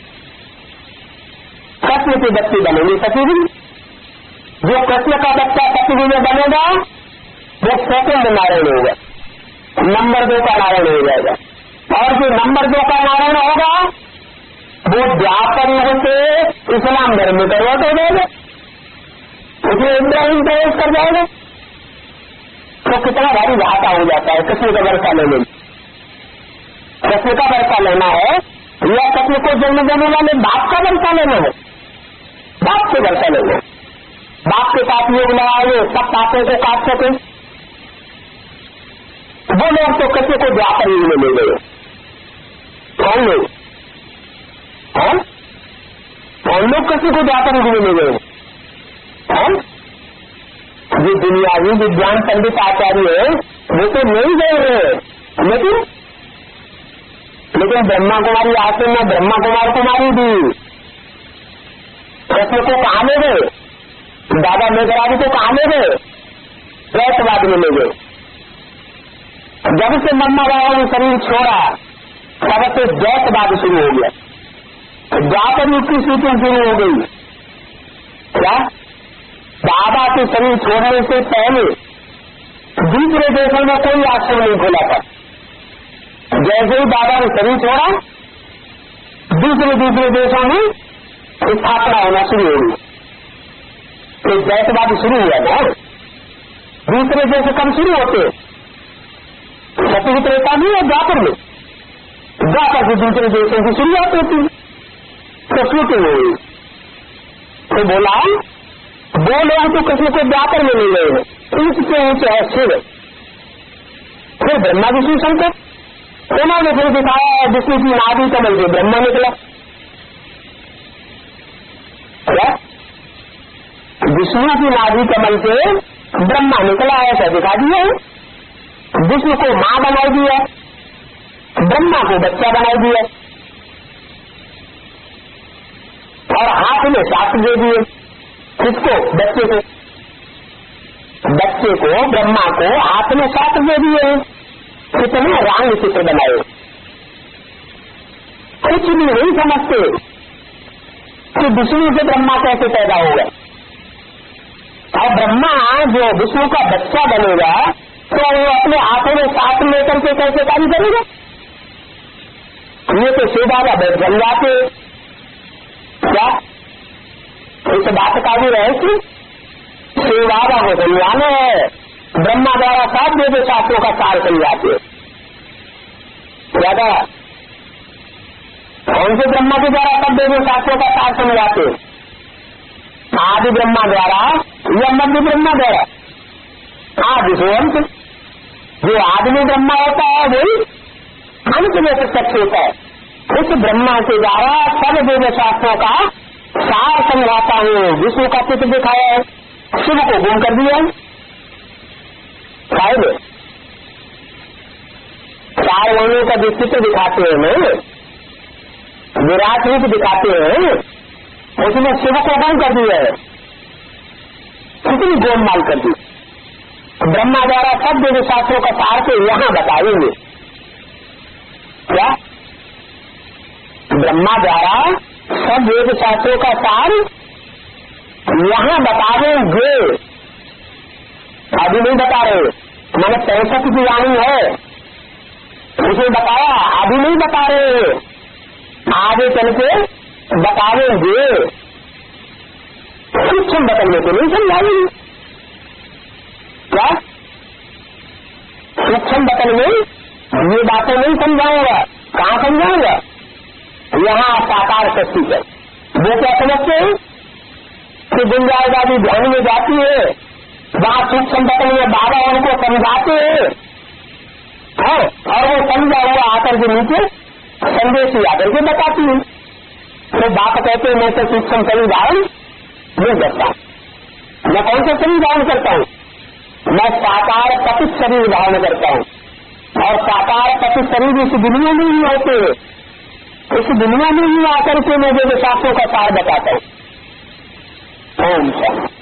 कृष्ण के बच्चे बनेंगे सती भी। जो कृष्ण का बच्चा सती में बनेगा वो सेकंड नारायण होगा, नंबर दो का नारायण हो जाएगा। और जो नंबर दो का नारायण होगा वो व्यापार युग से इस्लाम धर्म में कन्वर्ट हो जाएगा, उसमें इब्राहिम प्रवेश कर जाएगा। तो कितना भारी घाटा हो जाता है कृष्ण का वर्षा लेने में। कृष्ण का वर्षा लेना है या कृष्ण को जन्म देने वाले बाप का वर्षा लेना है? बाप से वर्षा लेना। बाप के साथ योग लगाए सब पापों को काट सके। वो लोग तो कृष्ण को द्वापर युग में ले गए। कौन लोग? कौन कौन लोग कृष्ण को द्वापर युग में ले गए? कौन? जो दुनियावी विज्ञान पंडित आचार्य है वो तो नहीं गए रहे, लेकिन लेकिन ब्रह्मा कुमारी आश्रम में ब्रह्मा कुमार कुमारी भी कृष्ण को कहा ले गए? दादा मेघराज को कहा ले गए? द्वैतवाद में ले गए। जब से ब्रह्मा बाबा ने शरीर छोड़ा तब से द्वैतवाद शुरू हो गया। द्वापर युग की शूटिंग शुरू हो गई। क्या? बाबा के शरीर छोड़ने से पहले दूसरे देशों में कोई आश्रम नहीं खोला था। जैसे ही बाबा ने शरीर छोड़ा दूसरे दूसरे देशों में स्थापना होना शुरू हो गई। तो द्वैतवाद शुरू हुआ ना। दूसरे देश कम शुरू होते सती त्रेता में और द्वापर में। द्वापर से दूसरे देशों की शुरुआत होती तो शूटिंग हो गई। तो बोला वो लोग तो कृष्ण को द्वापर में ले गए, ऊंचे ऊंचे है शिव। फिर ब्रह्मा विष्णु शंकर उन्होंने फिर दिखाया विष्णु की नाभि कमल से ब्रह्मा निकला। क्या? विष्णु की नाभि कमल से ब्रह्मा निकला ऐसा दिखा दिया। विष्णु को मां बना दिया, ब्रह्मा को बच्चा बना दिया और हाथ में शास्त्र दे दिए। किसको? बच्चे को। बच्चे को ब्रह्मा को हाथ में शास्त्र दे दिए। तो कितने रांग चित्र बनाए, कुछ भी नहीं समझते कि विष्णु से ब्रह्मा कैसे पैदा हो गए। और ब्रह्मा जो विष्णु का बच्चा बनेगा तो वो अपने हाथों में साथ लेकर के कैसे कार्य करेगा? ये तो शिव बाबा बैठ बन जाते क्या? इस बात का भी रहस्य शिव बाबा को समझाना है। ब्रह्मा द्वारा सात वेद शास्त्रों का सार समझाते ज्यादा कौन से ब्रह्मा के द्वारा सब वेद शास्त्रों का सार समझाते? आदि ब्रह्मा द्वारा या मध्य ब्रह्मा द्वारा? आदि से अंत, जो आदमी ब्रह्मा होता है वही अंत में प्रत्यक्ष होता है। उस ब्रह्मा के द्वारा सब वेद शास्त्रों का सार समझाता हूँ। विष्णु का चित्र दिखाया है, शिव को गुम कर दिया है, चार वर्णों का जो चित्र दिखाते हैं, विराट रूप दिखाते हैं, उसने शिव को गुम कर दिया है। कितनी गोलमाल कर दी। ब्रह्मा द्वारा सब वेद शास्त्रों का सार को यहाँ बताएंगे क्या? ब्रह्मा द्वारा सब वेद शास्त्रों का सार यहाँ बता देंगे, अभी नहीं बता रहे। मैंने पैंसठ की वाणी है, उसे बताया, अभी नहीं बता रहे, आगे चल के बता देंगे। सूक्ष्म बदलने को नहीं समझाएंगे क्या? सूक्ष्म बदल में ये बातें नहीं समझाऊंगा। कहाँ समझाऊंगा? यहाँ साकार शक्ति है। वो क्या समझते हैं कि गुंजाइशवादी ध्यान में जाती है, वहाँ सूक्ष्म बदल में बाबा उनको समझाते हैं और वो समझा हुआ आकर के नीचे संदेश आकर के बताती है। तो बाप कहते हैं मैं तो सूक्ष्म परिधारण नहीं करता, मैं कौन सा शरीर धारण करता हूँ? मैं साकार पतित शरीर धारण करता हूँ। और साकार पतित शरीर इस दुनिया में ही होते हैं, इस दुनिया में ही आकर के मैं जो शास्त्रों का सार बताता हूँ। ओम शांति।